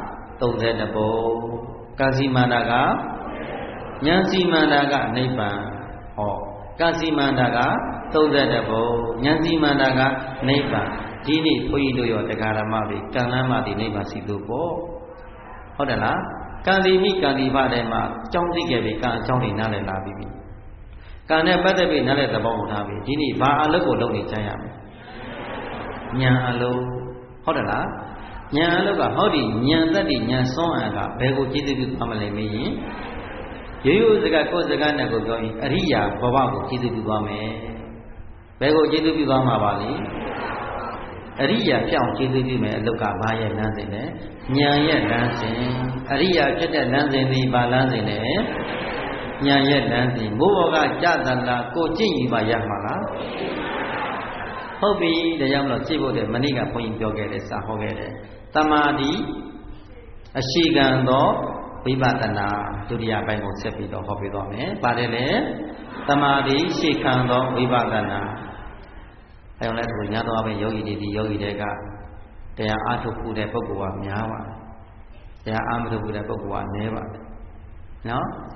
32ပုံကံစီမန္တာကဉာဏ်စီမန္တာကနိဗ္ဗာန်ဟောကံစီမန္တာက32ပုံဉာဏ်စီမန္တာကနိဗ္ဗာန်ဒီနေ့ဘုန်းကြီးတို့ရောတရားဓမ္မတွေကံလန်းမှဒီနိဗ္ဗာန်စီသူပေါ့ဟုတ်တယ်လားကံဒီမိကံဒီဖတဲ့မှာကြောင်းသိခဲ့ပြီကံအကြောင်းတွေနားလည်လာပြီကံနဲ့ပတ်သက်ပြီးနားလည်သဘောပေါက်ထားပြီဒီနေ့ဘာအလုပ်ကိုလုပ်နေကြရမလဲဉာဏ်အလုပ်ဟုတ်တယ်လားဉာဏ်အလုပ်ကဟောဒီဉာဏ်သက်ဒီဉာဏ်စွမ်းအားကဘယ်ကိုကျေးဇူးပြုသွားမလဲမင်းရင်ရိုးရိုးစကားကိုယ်စကားနဲ့ကိုပြောရင်အရိယာဘဝကိုကျေးဇူးပြုသွားမယ်ဘယ်ကိုကျေးဇူးပြုသွားမှာပါလဲအရိယာပြောင်းကျေးဇူးပြုမယ်အလုပ်ကဘာရဲ့လမ်းစဉ်လဲဉာဏ်ရဲ့လမ်းစဉ်အရိယာဖြစ်တဲ့လမ်းစဉ်ဒီဘာလမ်းစဉ်လဲဉာဏ်ရဲ့လမ်းစဉ်ဘိုးဘောကကြတလာကိုကြည့်ယူပါရမှာလားဟုတ်ပြီတရားမလို့ကြည့်ဖို့တဲ့မနေ့ကဘုန်းကြီးပြောခဲ့တယ်စာဟောခဲ့တယ်တမာတိအရှိကံသောဝိပဿနာဒုတိယပိုင်းကိုဆက်ပြီးတော့ဟောပြသွားမယ်ပါတယ်လေတမာတိရှိခံသောဝိပဿနာအဲကြောင့်လည်းဒီညသောအပြင်ယောဂီတွေဒီယောဂီတွေကတရားအားထုတ်ဖို့တဲ့ပုဂ္ဂိုလ်ကများပါတယ်တရားအားမထုတ်ဖို့တဲ့ပုဂ္ဂိုလ်ကနည်းပါတယ်နော်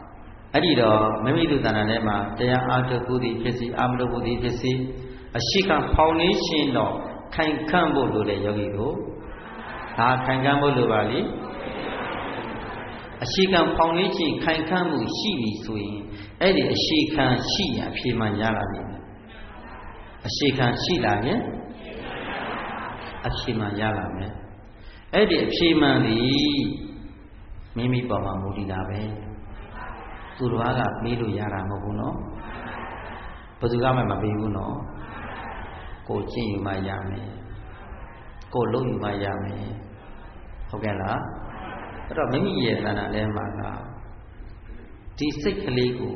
အဲ့ဒီတော့မိမိတို့တဏ္ဍာထဲမှာတရားအားထုတ်ဖို့ဒီဖြစ်စီအာမထုတ်ဖို့ဒီဖြစ်စီအရှိကဖောင်ဒေးရှင်းတော့ခိုင်ခန့်ဖို့လိုတဲ့ယောဂီတို့ဒါခိုင်ခန့်ဖို့လိုပါလိအရှိကဖောင်ဒေးရှင်းခိုင်ခန့်မှုရှိပြီဆိုရင်အဲ့ဒီအရှိခံရှိရအဖြေမှန်ရလာပြီအရှိခံရှိလာရင်အဖြေမှန်ရလာမယ်အဲ့ဒီအဖြေမှန်သည်မိမိပေါ်မှာမူတည်တာပဲသူတော်ကမေးလို့ရတာမဟုတ်ဘူးနော်ဘယ်သူကမှမပေးဘူးနော်ကိုကျင့်ယူမှရမယ်ကိုလုပ်ယူမှရမယ်ဟုတ်ကဲ့လားအဲ့တော့မိမိရဲ့သဏ္ဍာန်ထဲမှာကဒီစိတ်ကလေးကို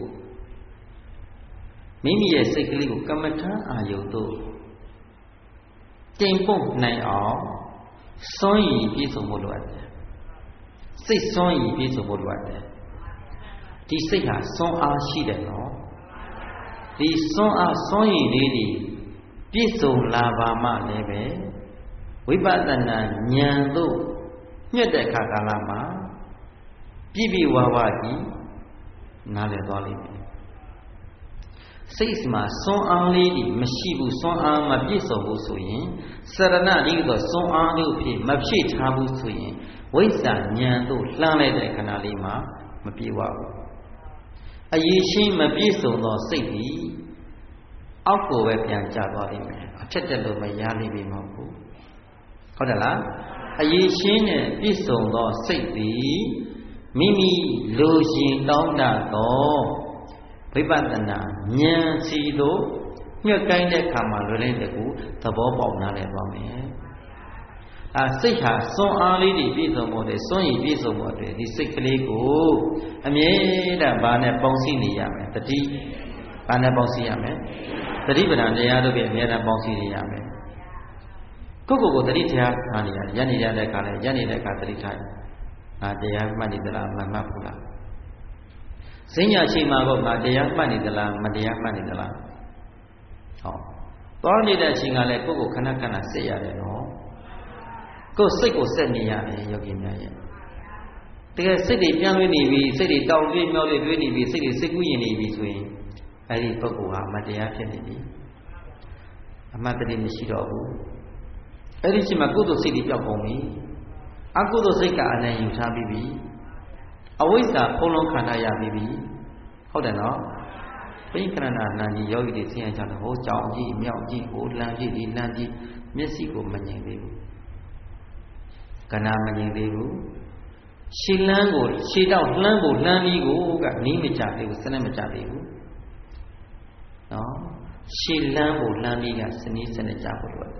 မိမိရဲ့စိတ်ကလေးကိုကမ္မထာအာယုတို့တင်ပုတ်နိုင်အောင်စွန့်ရည်ပြည့်စုံဖို့လိုအပ်တယ်စိတ်စွန့်ရည်ပြည့်စုံဖို့လိုအပ်တယ်ဒီစိတ်ဟာစွန့်အားရှိတယ်နော်ဒီစွန့်အားစွန့်ရည်လေးတွေပြည့်စုံလာပါမှလည်းပဲဝိပဿနာဉာဏ်တို့ညွတ်တဲ့အခါကာလမှာပြည့်ပြည့်ဝဝကြီးနားလည်သွားလိမ့်မယ်စိတ်မှာစွန့်အားလေးတွေမရှိဘူးစွန့်အားမပြည့်စုံဘူးဆိုရင်စရဏဒီတော့စွန့်အားတို့ဖြစ်မဖြစ်ထားဘူးဆိုရင်ဝိဇ္ဇာဉာဏ်တို့လှမ်းလိုက်တဲ့ခဏလေးမှာမပြေဝဘူးအရေးရှင်းမပြည့်စုံသောစိတ်သည်အောက်ကိုပဲပြန်ကျသွားလိမ့်မယ်အထက်တက်လို့မရလိမ့်မဟုတ်ဘူးဟုတ်တယ်လားအရေးရှင်းနဲ့ပြည့်စုံသောစိတ်သည်မိမိလိုရှင်တောင်းတသောဝိပဿနာဉာဏ်စီတို့ညှက်ကိုင်းတဲ့အခါမှာလွယ်လင်းတကူသဘောပေါက်နားလည်သွားမယ်စိတ်ဟာစွန့်အားလေးတွေပြည့်စုံဖို့တဲ့စွန့်ရည်ပြည့်စုံဖို့တဲ့ဒီစိတ်ကလေးကိုအမြဲတမ်းဘာနဲ့ပေါင်းစည်းနေရမယ်တတိဘာနဲ့ပေါင်းစည်းရမယ်တတိပဒံတရားတို့ပဲအမြဲတမ်းပေါင်းစည်းနေရမယ်ကိုယ်တတိတရားမှန်နေရတယ်ညနေရတဲ့အခါလဲညနေတဲ့အခါတတိထားငါတရားမှတ်နေသလားမမှတ်ဘူးလားဈဉ္ညာချိန်မှာတော့ငါတရားမှတ်နေသလားမတရားမှတ်နေသလားဟောသွားနေတဲ့အချိန်ကလည်းကိုယ်ခဏခဏစစ်ရတယ်နော်ကိုယ်စိတ်ကိုဆက်နေရတယ်ယောဂီများရဲ့တကယ်စိတ်တွေပြန်လွှဲနေပြီစိတ်တွေတောင်းတွေးမြောက်တွေတွေးနေပြီစိတ်တွေစိတ်ကူးရင်နေပြီဆိုရင်အဲဒီပုဂ္ဂိုလ်ဟာမတရားဖြစ်နေပြီအမှတ်တရမရှိတော့ဘူးအဲ့ဒီချိန်မှာကုသိုလ်စိတ်တွေပျောက်ကုန်ပြီအကုသိုလ်စိတ်ကအနံ့ယူထားပြီးပြီအဝိဇ္ဇာဖုံးလုံးခန္ဓာရပြီးပြီဟုတ်တယ်နော်ဘိက္ခရဏနာကြီးယောဂီတွေသိရကြတယ်ဟိုကြောင်ကြီးမြောက်ကြီးဟိုလမ်းကြီးဒီလမ်းကြီးမျက်စိကိုမငြိမ်သေးဘူးကနာမငြိမ်သေးဘူးရှည်လန်းကိုရှည်တော့လှမ်းကိုလှမ်းပြီးကိုကနီးမကြသေးဘူးစနစ်မကြသေးဘူးနော်ရှည်လန်းကိုလှမ်းပြီးကစနည်းစနစ်ကြဖို့လိုတယ်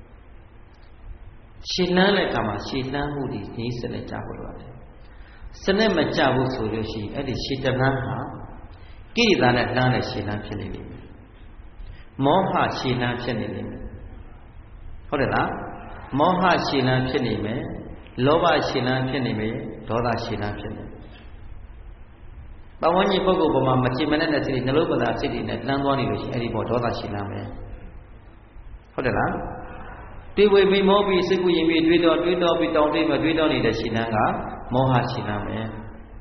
ရှည်လန်းတဲ့အခါမှာရှည်လန်းမှုဒီနီးစနစ်ကြဖို့လိုတယ်စနစ်မကြဘူးဆိုလို့ရှိရင်အဲ့ဒီရှည်တလန်းဟာကိရိတာနဲ့လှမ်းတဲ့ရှည်လန်းဖြစ်နေလိမ့်မယ်မောဟရှည်လန်းဖြစ်နေလိမ့်မယ်ဟုတ်တယ်လားမောဟရှည်လန်းဖြစ်နေမယ်လောဘရှည်လန်းဖြစ်နေမယ်ဒေါသရှည်လန်းဖြစ်နေပဝန်းကျင်ပုဂ္ဂိုလ်ပေါ်မှာမချင်မနဲ့တဲ့စိတ်တွေနှလုံးပသာစိတ်တွေနဲ့လှမ်းသွားနေလို့ရှိရင်အဲ့ဒီပေါ်ဒေါသရှည်လန်းမယ်ဟုတ်တယ်လားတွေးဝေမိမောပြီးစိတ်ကူးရင်ပြီးတွေးတော့ပြီးတောင်းတွေးမတွေးတော့နေတဲ့ရှည်လန်းကမောဟရှည်လန်းမယ်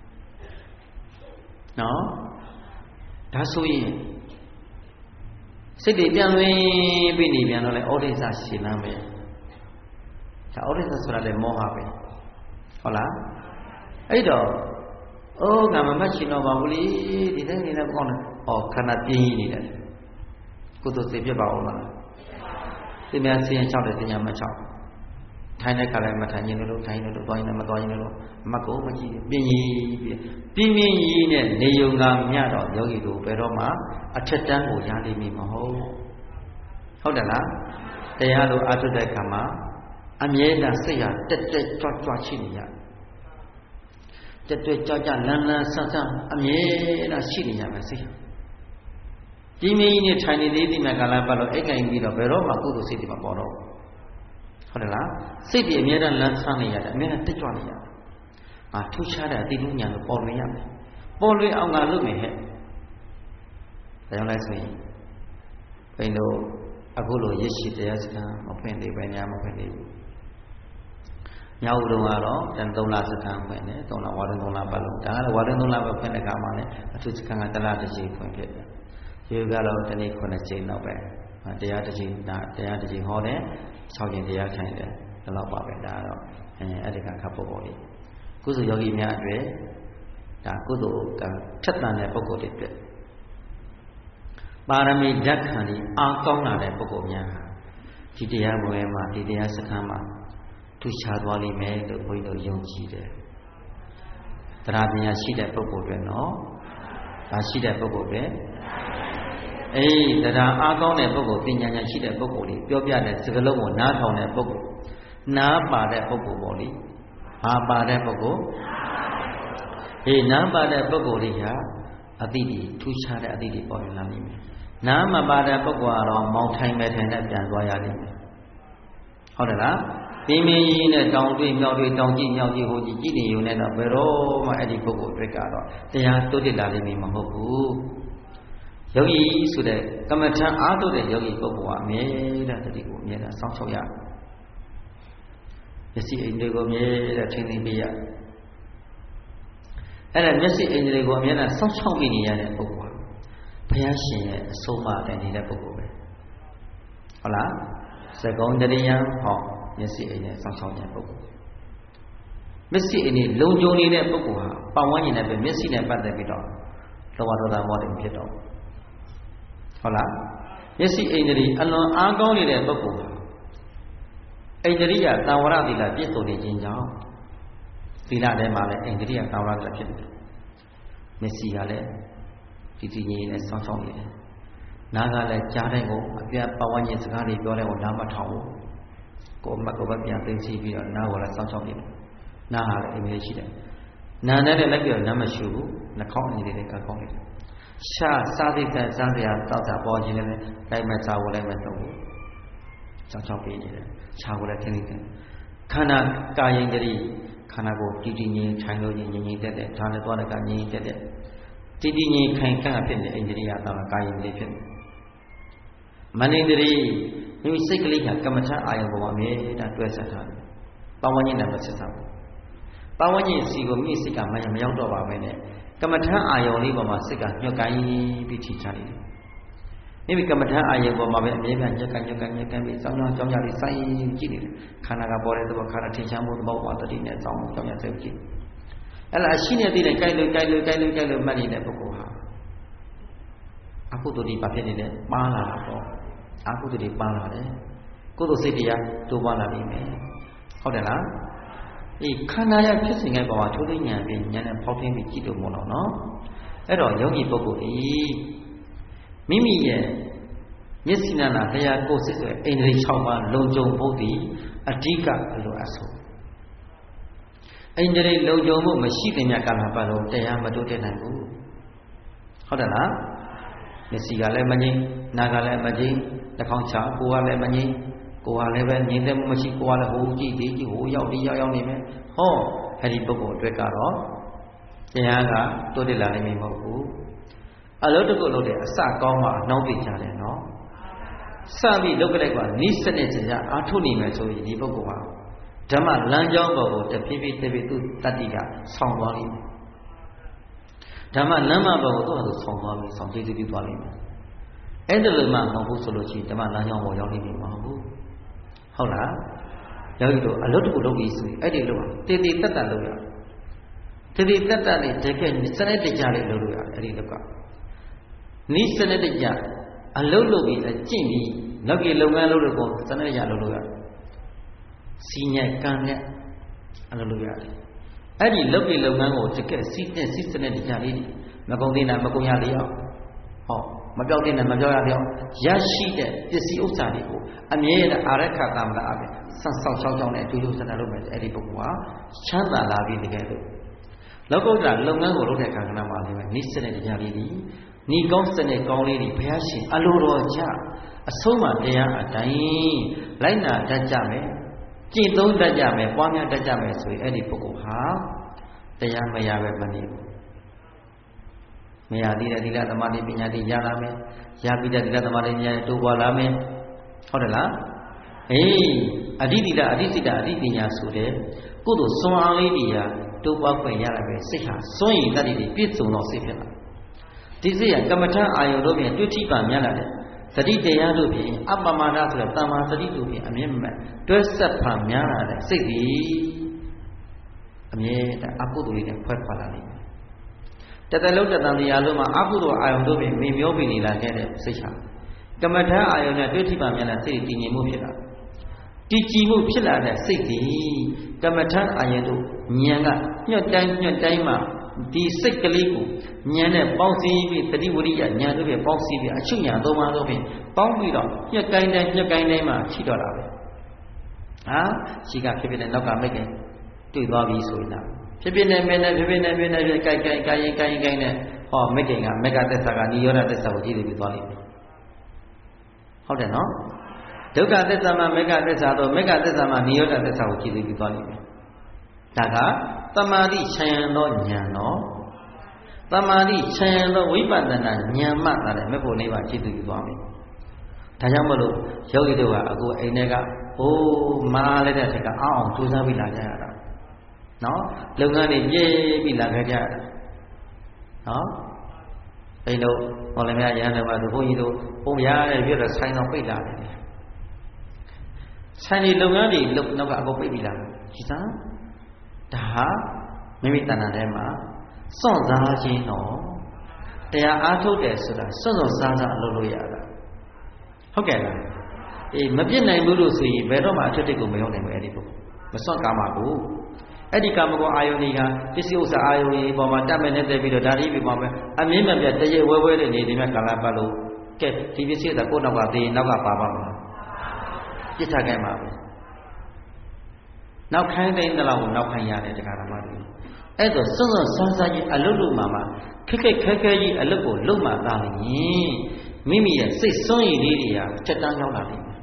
နော်ဒါဆိုရင်စိတ်တွေပြန်လွင်ပြီးနေပြန်တော့လေဩဒိသရှည်လန်းမယ်ဒါဩဒိသဆိုတာလေမောဟပဲဟုတ်လားအဲ့တော့ငါမမှတ်ချင်တော့ပါဘူးလေဒီတိုင်းနေလည်းကောင်းတယ်ခန္ဓာပြင်းနေတယ်ကုသိုလ်စိတ်ဖြစ်ပါဦးလားသင်များဆင်းရဲ6တယ်သင်ညာမ6ထိုင်တဲ့ခါလည်းမထိုင်ရင်လို့ထိုင်လို့သွားရင်လည်းမသွားရင်လို့မကုန်းမကြည့်ပြင်းကြီးနဲ့နေုံကမြတော့ယောဂီတို့ဘယ်တော့မှအထက်တန်းကိုရလိမ့်မည်မဟုတ်တယ်လားတရားလိုအထုတဲ့ခါမှာအမြဲတမ်းစိတ်ဟာတက်ကြွရှိနေရတက်ကြွလန်းဆန်းအမြဲတမ်းရှိနေရမယ်စိတ်ပြင်းနဲ့ထိုင်နေသေးသည်မှာကာလပတ်လို့အိတ်ကင်ပြီးတော့ဘယ်တော့မှကုသိုလ်စိတ်တွေမပေါ်တော့ဟုတ်တယ်လားစိတ်တွေအမြဲတမ်းလန်းဆန်းနေရတယ်အမြဲတမ်းတက်ကြွနေရတယ်ထူးခြားတဲ့အတိအကျကိုပေါ်လွင်ရမယ်ပေါ်လွင်အောင်ငါလုပ်မယ်ဟဲ့ဒါကြောင့်လဲဆိုရင်ဘယ်လိုအခုလိုရရှိတရားစခန်းမဖွင့်သေးပဲညာမဖွင့်သေးဘူးမြောက်လုံးကတော့တန်3လစခန်းဖွင့်တယ်3လဝါတွင်3လပတ်လုံးဒါကတော့ဝါတွင်3လပဲဖွင့်တဲ့ခါမှာလည်းအထူးစခန်းက1လတစ်ချိန်ဖွင့်ဖြစ်တယ်ဒီကတော့တနေ့9ချိန်တော့ပဲတရားတစ်ချိန်ဟောတယ်6ချိန်တရားခိုင်းတယ်ဒီလောက်ပါပဲဒါကတော့အဲ့ဒီကခပ်ပုဂ္ဂိုလ်လေးကုသိုလ်ယောဂီများအတွက်ဒါကုသိုလ်ကထက်သန်တဲ့ပုဂ္ဂိုလ်တွေအတွက်ပါရမီဓာတ်ခံပြီးအားကောင်းလာတဲ့ပုဂ္ဂိုလ်များဒီတရားမွေးမှာဒီတရားစခန်းမှာထူးခြားသွားလိမ့်မယ်လို့ဘုန်းကြီးတို့ယုံကြည်တယ်တရားပညာရှိတဲ့ပုဂ္ဂိုလ်တွေနော်ဒါရှိတဲ့ပုဂ္ဂိုလ်တွေတရားအားကောင်းတဲ့ပုဂ္ဂိုလ်ပညာဉာဏ်ရှိတဲ့ပုဂ္ဂိုလ်တွေပြောပြတဲ့စကားလုံးကိုနားထောင်တဲ့ပုဂ္ဂိုလ်နားပါတဲ့ပုဂ္ဂိုလ်ပေါ့လေဘာပါတဲ့ပုဂ္ဂိုလ်နားပါတဲ့ပုဂ္ဂိုလ်တွေဟာအတိတ်ထူးခြားတဲ့အတိတ်ပေါ်လာနိုင်မယ်နားမပါတဲ့ပုဂ္ဂိုလ်ကတော့မောင်ထိုင်ပဲထိုင်နဲ့ပြန်သွားရလိမ့်မယ်ဟုတ်တယ်လားပြင်းပြင်းကြီးနဲ့တောင်တွေ့မြောက်တွေ့တောင်ကြည့်မြောက်ကြည့်ဟိုကြည့်ကြည့်နေုံနဲ့တော့ဘယ်တော့မှအဲ့ဒီပုဂ္ဂိုလ်တွေကတော့တရားတိုးတက်လာလိမ့်မယ်မဟုတ်ဘူးယောဂီဆိုတဲ့ကမ္မထံအားထုတ်တဲ့ယောဂီပုဂ္ဂိုလ်ကအမြဲတမ်းတတိကိုအမြဲတမ်းစောင့်ရှောက်ရမျက်စိအိမ်တွေကိုအမြဲတမ်းထိန်းသိမ်းပေးရအဲ့ဒါမျက်စိအိမ်တွေကိုအမြဲတမ်းစောင့်ရှောက်မိနေရတဲ့ပုဂ္ဂိုလ်ဘုရားရှင်ရဲ့အဆုံးအမတဲ့နေတဲ့ပုဂ္ဂိုလ်ပဲဟုတ်လားစကုံတရိယံဟောမျက်စိအိမ်နဲ့စောင့်ရှောက်တဲ့ပုဂ္ဂိုလ်မျက်စိအိမ်နဲ့လုံခြုံနေတဲ့ပုဂ္ဂိုလ်ဟာပတ်ဝန်းကျင်နဲ့ပဲမျက်စိနဲ့ပတ်သက်ပြီးတော့လောဘဒေါသမောဟတွေဖြစ်တော့ဟုတ်လားမျက်စိအိမ်တွေအလွန်အားကောင်းနေတဲ့ပုဂ္ဂိုလ်ဟာအိန္ဒြိယသံဝရသီလပြည့်စုံနေခြင်းကြောင့်သီလထဲမှာလည်းအိန္ဒြိယသံဝရသီလဖြစ်တယ်မျက်စိကလည်းဒီငြိမ်နဲ့စောင့်ရှောက်နေတယ်နားကလည်းကြားတဲ့ကိုအပြတ်ပတ်ဝန်းကျင်စကားတွေပြောတဲ့ကိုနားမထောင်ဘူးကိုယ်မကိုယ်ပဲပြန်သိသိပြီးတော့နားကိုလည်းစောင့်ရှောက်နေတယ်နားဟာလည်းအိမ်လေးရှိတယ်နားနဲ့လည်းပြီးတော့နားမရှူဘူးနှာခေါင်းအင်းလေးတွေကကောင်းနေတယ်ရှာစားသိတဲ့စားစရာတောက်တာပေါ်ခြင်းလည်းလိုက်မဲ့စားဖို့လည်းမသုံးဘူးစောင့်ရှောက်ပေးနေတယ်ခြားကိုလည်းထင်းနေတယ်ခန္ဓာကာယင်ကြိခန္ဓာကိုတည်တည်ငြိမ်ထိုင်လို့ငြိမ်တက်တဲ့ဒါလည်းသွားတဲ့ကငြိမ်တက်တဲ့တည်တည်ငြိမ်ခိုင်ခန့်ဖြစ်နေအိန္ဒြိယသာကာယင်လေးဖြစ်နေမနိန္ဒြိမိမိစိတ်ကလေးကကမ္မထအာယုံပေါ်မှာအမြဲတမ်းတွဲဆက်ထားတယ်ပဝန်းကျင်နဲ့မဆက်ထားဘူးပဝန်းကျင်စီကိုမိစိတ်ကမရောက်တော့ပါပဲနဲ့ကမ္မထအာယုံလေးပေါ်မှာစိတ်ကညှော့ကိုင်းပြီးထိချနေတယ်မိမိကမ္မထအာယုံပေါ်မှာပဲအမြဲတမ်းညှက်ကိုင်းပြီးစောင်းကြောင်းရပြီးစိုင်းကြည့်နေတယ်ခန္ဓာကပေါ်တဲ့သဘောခန္ဓာထင်ရှားမှုသဘောပါတတိနဲ့စောင်းကြောင်းရစိတ်ကြည့်အဲ့လားရှိနေတဲ့ကိုက်လို့မှတ်နေတဲ့ပုဂ္ဂိုလ်ဟာအကုသိုလ်တွေဘာဖြစ်နေလဲပါလာတာပေါ့အကုသိုလ်တွေပါလာတယ်ကုသိုလ်စိတ်တရားတိုးပါလာနိုင်မယ်ဟုတ်တယ်လားခန္ဓာရဖြစ်စဉ်ရဲ့ဘဝထိုးသိဉာဏ်ပြီးဉာဏ်နဲ့ဖောက်ထင်းပြီးကြည့်လို့မလို့နော်အဲ့တော့ယောဂီပုဂ္ဂိုလ်ဤမိမိရဲ့မျက်စိနာနာတရားကိုယ်စိတ်ဆိုအိန္ဒြေ6ပါးလုံခြုံဖို့ဒီအဓိကအလိုအဆုံးအိန္ဒြေလုံခြုံမှုမရှိတဲ့မြတ်ကာလပတ်လုံးတရားမတိုးတက်နိုင်ဘူးဟုတ်တယ်လားမျက်စိကလည်းမငြိမ်နားကလည်းမငြိမ်နှာခေါင်းချကိုယ်ကလည်းမငြိမ်ကိုယ်ကလည်းပဲငြိမ်သက်မှုမရှိကိုယ်ကလည်းဟိုကြည့်ဒီကြည့်ဟိုရောက်ဒီရောက်နေမယ်ဟောအဲ့ဒီပုဂ္ဂိုလ်အတွက်ကတော့တရားကတိုးတက်လာနိုင်မှာမဟုတ်ဘူးအလုပ်တစ်ခုလုပ်တဲ့အစကောင်းမှနှောင်းပြကြတယ်နော်စပြီးလုပ်ကြလိုက်ကနိစ္စနဲ့ကြာအားထုတ်နေမယ်ဆိုရင်ဒီပုဂ္ဂိုလ်ဟာဓမ္မလမ်းကြောင်းပေါ်ကိုတဖြည်းဖြည်းသူတတ္တိကဆောင်းသွားလိမ့်မယ်ဓမ္မလမ်းမပေါ်ကိုသူ့ဟာသူဆောင်းသွားပြီးဆောင်းကျေးဇူးပြုသွားလိမ့်မယ်အဲ့ဒါလိုမှမဟုတ်ဘူးဆိုလို့ရှိရင်ဓမ္မလမ်းကြောင်းပေါ်ရောက်နေပြီမဟုတ်ဘူးဟုတ်လားယောဂီတို့အလုပ်တစ်ခုလုပ်ပြီးဆိုရင်အဲ့ဒီလုပ်တည်တည်တတ်တတ်လုပ်ရတည်တည်တတ်တတ်နဲ့တကယ်စနစ်တကျလေးလုပ်လို့ရတယ်အဲ့ဒီလောက်ကနိစနစ်တကျအလုပ်လုပ်ပြီးအကျင့်ပြီးနောက်ကြီးလုပ်ငန်းလုပ်လို့ကိုစနစ်တကျလုပ်လို့ရတယ်စီညက်ကံနဲ့အလုပ်လုပ်ရတယ်အဲ့ဒီလုပ်ပြီးလုပ်ငန်းကိုတကယ်စီးတဲ့စီးစနစ်တကျလေးမကုန်သေးတာမကုန်ရလေအောင်ဟောမပြောက်တဲ့နဲ့မပြောက်ရလေအောင်ရရှိတဲ့ပစ္စည်းဥစ္စာတွေကိုအမြဲတမ်းအာရခသမလာအပြင်ဆောက်ရှောင်းနဲ့အကျိုးကျိုးစနစ်လုပ်မယ်အဲ့ဒီပုဂ္ဂိုလ်ဟာချမ်းသာလာပြီးတကယ်လို့လောကုတ္တရာလုပ်ငန်းကိုလုပ်တဲ့အခါကဏ္ဍမှာလည်းနိစနစ်တရားလေးဒီဤကောင်းစနစ်ကောင်းလေးတွေဘုရားရှင်အလိုတော်ကြအဆုံးမတရားအတိုင်းလိုက်နာတတ်ကြမယ်ကျင့်သုံးတတ်ကြမယ်ပွားများတတ်ကြမယ်ဆိုရင်အဲ့ဒီပုဂ္ဂိုလ်ဟာတရားမရပဲမနေဘူးမရသေးတဲ့သီလသမာဓိပညာတွေရလာမယ်ရပြီးတဲ့သီလသမာဓိပညာတွေတိုးပွားလာမယ်ဟုတ်တယ်လားအဋ္ဌိသီလအဋ္ဌိစိတ္တအဋ္ဌိပညာဆိုတဲ့
ကုသိုလ်စွမ်းအားလေးတွေကတိုးပွားခွင့်ရလာပဲစိတ်ဟာစွန့်ရည်တတ်တွေပြည့်စုံတော့စိတ်ဖြစ်လာဒီစိတ်ကကမ္မထအာယုတို့ဖြင့်တွေ့ထိပါများလာတဲ့သတိတရားတို့ဖြင့်အပ္ပမဒဆိုတဲ့တမ္မာသတိတို့ဖြင့်အမြဲမတွဲဆက်ဖန်များလာတဲ့စိတ်သည်အမြဲအကုသိုလ်တွေနဲ့ဖွဲ့ခွာလာနေတယ်တသက်လုံးတန်တရားလုံးမှာအကုသိုလ်အာယုတို့ဖြင့်မေမျောပြီးနေလာခဲ့တဲ့စိတ်ဟာကမ္မထအာယုနဲ့တွေ့ထိပါများလာစိတ်တည်ငြိမ်မှုဖြစ်လာတည်ကြည်မှုဖြစ်လာတဲ့စိတ်သည်ကမ္မထအာယတို့ဉာဏ်ကညှက်တိုင်းမှာဒီစိတ်ကလေးကိုဉာဏ်နဲ့ပေါင်းစည်းပြီးတတိဝရိယဉာဏ်တို့ဖြင့်ပေါင်းစည်းပြီးအချုပ်ဉာဏ်သုံးပါးတို့ဖြင့်ပေါင်းပြီးတော့ညှက်ကိုင်းတိုင်းမှာရှိတော့တာပဲရှိကဖြစ်တဲ့နောက်ကမိတ်တယ်တွေ့သွားပြီဆိုရင်ဖြစ်နေမင်းနဲ့ဖြစ်နေကိုင်နဲ့ဟောမိတ်တယ်ကမက္ကသစ္စာကနိရောဓသစ္စာကိုကြည့်ပြီးသွားလိမ့်မယ်ဟုတ်တယ်နော်ဒုက္ခသစ္စာမှာမက္ခသစ္စာတော့မက္ခသစ္စာမှာနိရောဓသစ္စာကိုကြည့်ပြီးသွားလိမ့်မယ်ဒါကသမာဓိခြံရသောဉာဏ်တော်သမာဓိခြံရသောဝိပဿနာဉာဏ်မှသာတဲ့မေဖို့နိဗ္ဗာန်ကြည့်ပြီးသွားမယ်ဒါကြောင့်မလို့ယောဂီတို့ကအခုအိမ်ထဲကမားလိုက်တဲ့ထက်ကအောင်ကြိုးစားပြီးလာကြရတာနော်လုပ်ငန်းတွေပြည့်ပြီးလာခဲ့ကြရတာနော်အိမ်တို့ဟောလည်းများရဟန်းတော်တို့ဘုန်းကြီးတို့ဘုံရတဲ့ပြည့်တော့ဆိုင်တော်ပိတ်လာတယ်ဆိုင်ဒီလုပ်ငန်းတွေလုပ်တော့ကအကုန်ပိတ်ပြီးလာဒီစားဒါဟာမိမိတဏ္ဍာထဲမှာစွန့်စားခြင်းတော့တရားအားထုတ်တယ်ဆိုတာစွန့်စားအလုပ်လုပ်ရတာဟုတ်ကဲ့လားမပြစ်နိုင်ဘူးလို့ဆိုရင်ဘယ်တော့မှအထက်တိတ်ကိုမရောက်နိုင်ဘူးအဲ့ဒီပုဂ္ဂိုလ်မစွန့်ကာမကိုအဲ့ဒီကာမဂုဏ်အာယုန်တွေကပစ္စည်းဥစ္စာအာယုန်တွေပေါ်မှာတတ်မဲ့နဲ့တည်ပြီးတော့ဒါရီပြီးပေါ်မှာအမြင့်မြတ်တရေဝဲတဲ့နေဒီမြတ်ကာလပတ်လို့ကဲဒီပစ္စည်းကကိုယ်နောက်ကသေးနောက်ကပါပါမလားပြစ်ချခဲ့မှာပဲနောက်ခိုင်းတဲ့လောက်ကိုနောက်ခိုင်းရတယ်တရားဓမ္မတွေအဲ့တော့စွန့်ဆန်းကြီးအလုတ်လို့မှခက်ခဲကြီးအလုတ်ကိုလုံမှသာရင်မိမိရဲ့စိတ်စွန့်ရည်လေးတွေကချက်တန်းရောက်လာတယ်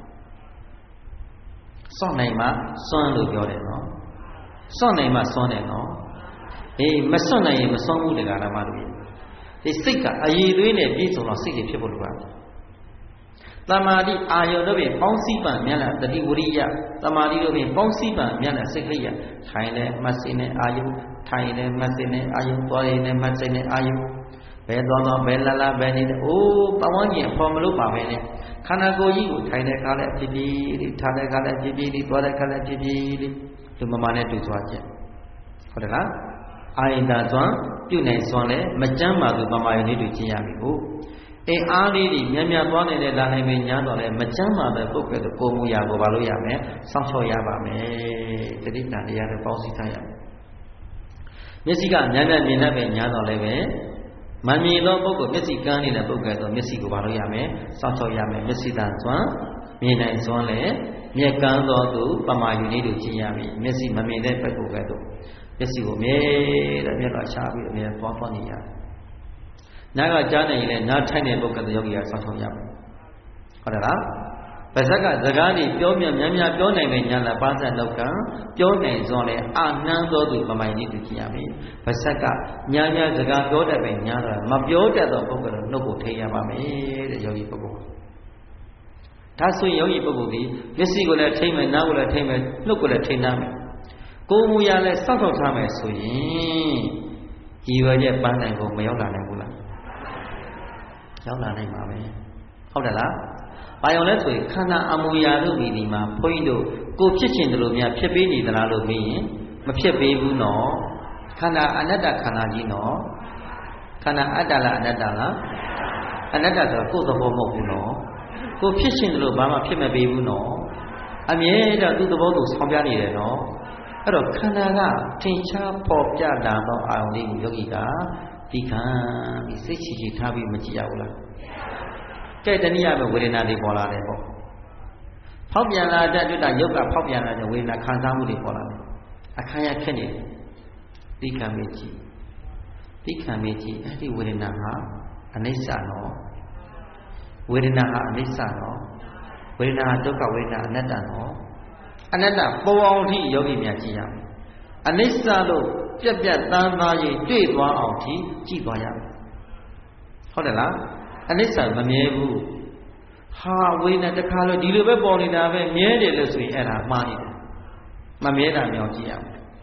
စွန့်နိုင်မှစွန့်လို့ပြောတယ်နော်စွန့်နိုင်မှစွန့်တယ်နော်မစွန့်နိုင်ရင်မစွန့်ဘူးတရားဓမ္မတွေဒီစိတ်ကအရည်သွေးနဲ့ပြည့်စုံတော့စိတ်တွေဖြစ်ဖို့လိုပါတယ်သမာဓိအာယုတို့ဖြင့်ပေါင်းစည်းပံမြတ်လာတတိဝရိယသမာဓိတို့ဖြင့်ပေါင်းစည်းပံမြတ်လာစိတ်ကလေးရထိုင်တဲ့မတ်စိနဲ့အာယုထိုင်တဲ့မတ်စိနဲ့အာယုသွားရတဲ့မတ်စိနဲ့အာယုဘယ်သွားဘယ်လာဘယ်နေတယ်ပတ်ဝန်းကျင်အဖော်မလို့ပါပဲနဲ့ခန္ဓာကိုယ်ကြီးကိုထိုင်တဲ့ခါလဲဖြစ်ပြီးထားတဲ့ခါလဲဖြစ်ပြီးသွားတဲ့ခါလဲဖြစ်ပြီးလူမမာနဲ့တူသွားခြင်းဟုတ်တယ်လားအာယတာစွမ်းပြုနိုင်စွမ်းလဲမကြမ်းပါသူပမာယနေတူခြင်းရပြီဟုတ်အားလေးတွေမြန်သွားနေတဲ့လာနိုင်ပင်ညာတော့လဲမချမ်းသာတဲ့ပုဂ္ဂိုလ်ကိုမူရာကိုဘာလို့ရမယ်စောင့်ရှောက်ရပါမယ်တတိတန်တရားတွေပေါင်းစည်းထားရမယ်မျက်စိကမြန်မြင်တတ်ပဲညာတော့လဲပဲမမြင်သောပုဂ္ဂိုလ်မျက်စိကန်းနေတဲ့ပုဂ္ဂိုလ်တော့မျက်စိကိုဘာလို့ရမယ်စောင့်ရှောက်ရမယ်မျက်စိတန်စွမ်းမြင်နိုင်စွမ်းလဲမျက်ကန်းသောသူပမာယူနေတူခြင်းရပြီမျက်စိမမြင်တဲ့ပုဂ္ဂိုလ်ကတော့မျက်စိကိုမြဲတဲ့မျက်ကရှားပြီးအမြဲသွားနေရတယ်နားကကြားနေရင်လည်းနားထိုင်တဲ့ပုဂ္ဂိုလ်ယောဂီကဆောင်းဆောင်ရမယ်ဟုတ်တယ်လားပါဇက်ကစကားတွေပြောများပြောနိုင်မယ်ညာလားပါဇက်လောက်ကပြောနိုင်စွာလဲအာနှမ်းသောသူပမိုင်နေသူကြည့်ရမယ်ပါဇက်ကညာစကားပြောတတ်ပဲညာတော့မပြောတတ်သောပုဂ္ဂိုလ်နှုတ်ကိုထိရပါမယ်တဲ့ယောဂီပုဂ္ဂိုလ်ဒါဆိုရင်ယောဂီပုဂ္ဂိုလ်ဒီမျက်စိကိုလည်းထိမ့်မယ်နားကိုလည်းထိမ့်မယ်နှုတ်ကိုလည်းထိနှမ်းမယ်ကိုယ်မူရလည်းစောင့်ဆောင်ထားမယ်ဆိုရင်ဒီရွယ်ရဲ့ပန်းနိုင်ကိုမရောက်လာနိုင်ဘူးလားရောက်လာနိုင်ပါပဲဟုတ်တယ်လားဘာကြောင့်လဲဆိုရင်ခန္ဓာအမူအရာတို့ဒီမှာဘုန်းကြီးတို့ကိုဖြစ်ချင်တယ်လို့များဖြစ်ပေးနေသလားလို့မေးရင်မဖြစ်ပေးဘူးနော်ခန္ဓာအနတ္တခန္ဓာကြီးနော်ခန္ဓာအတ္တလားအနတ္တလားအနတ္တဆိုကိုယ်သဘောမဟုတ်ဘူးနော်ကိုဖြစ်ချင်တယ်လို့ဘာမှဖြစ်မပေးဘူးနော်အမြဲတမ်းသူ့သဘောသူဆောင်ပြနေတယ်နော်အဲ့တော့ခန္ဓာကထင်ရှားပေါ်ပြလာသောအာရုံလေးကိုယောဂီကဒီခံပြီးစိတ်ချထားပြီးမကြည့်ရဘူးလားကဲတနည်းအားဖြင့်ဝေဒနာတွေပေါ်လာတယ်ပေါ့ဖောက်ပြန်လာတဲ့တွေ့တာယုတ်ကဖောက်ပြန်လာတဲ့ဝေဒနာခံစားမှုတွေပေါ်လာတယ်အခါရခက်နေတယ်ဒီခံမေးကြည့်အဲ့ဒီဝေဒနာဟာအနိစ္စနော်ဝေဒနာဟာအနိစ္စနော်ဝေဒနာဒုက္ခဝေဒနာအနတ္တနော်အနတ္တပေါ်အောင်ထိယောဂီများကြည့်ရမယ်အနိစ္စလို့ပြက်တန်းသားရင်တွေ့သွားအောင်ထိကြည့်သွားရမယ်ဟုတ်တယ်လားအနိစ္စမမြဲဘူးဟာဝေဒနာတစ်ခါလို့ဒီလိုပဲပေါ်နေတာပဲမြဲတယ်လို့ဆိုရင်အဲ့ဒါမှားနေတယ်မမြဲတာမျိုးကြည့်ရမယ်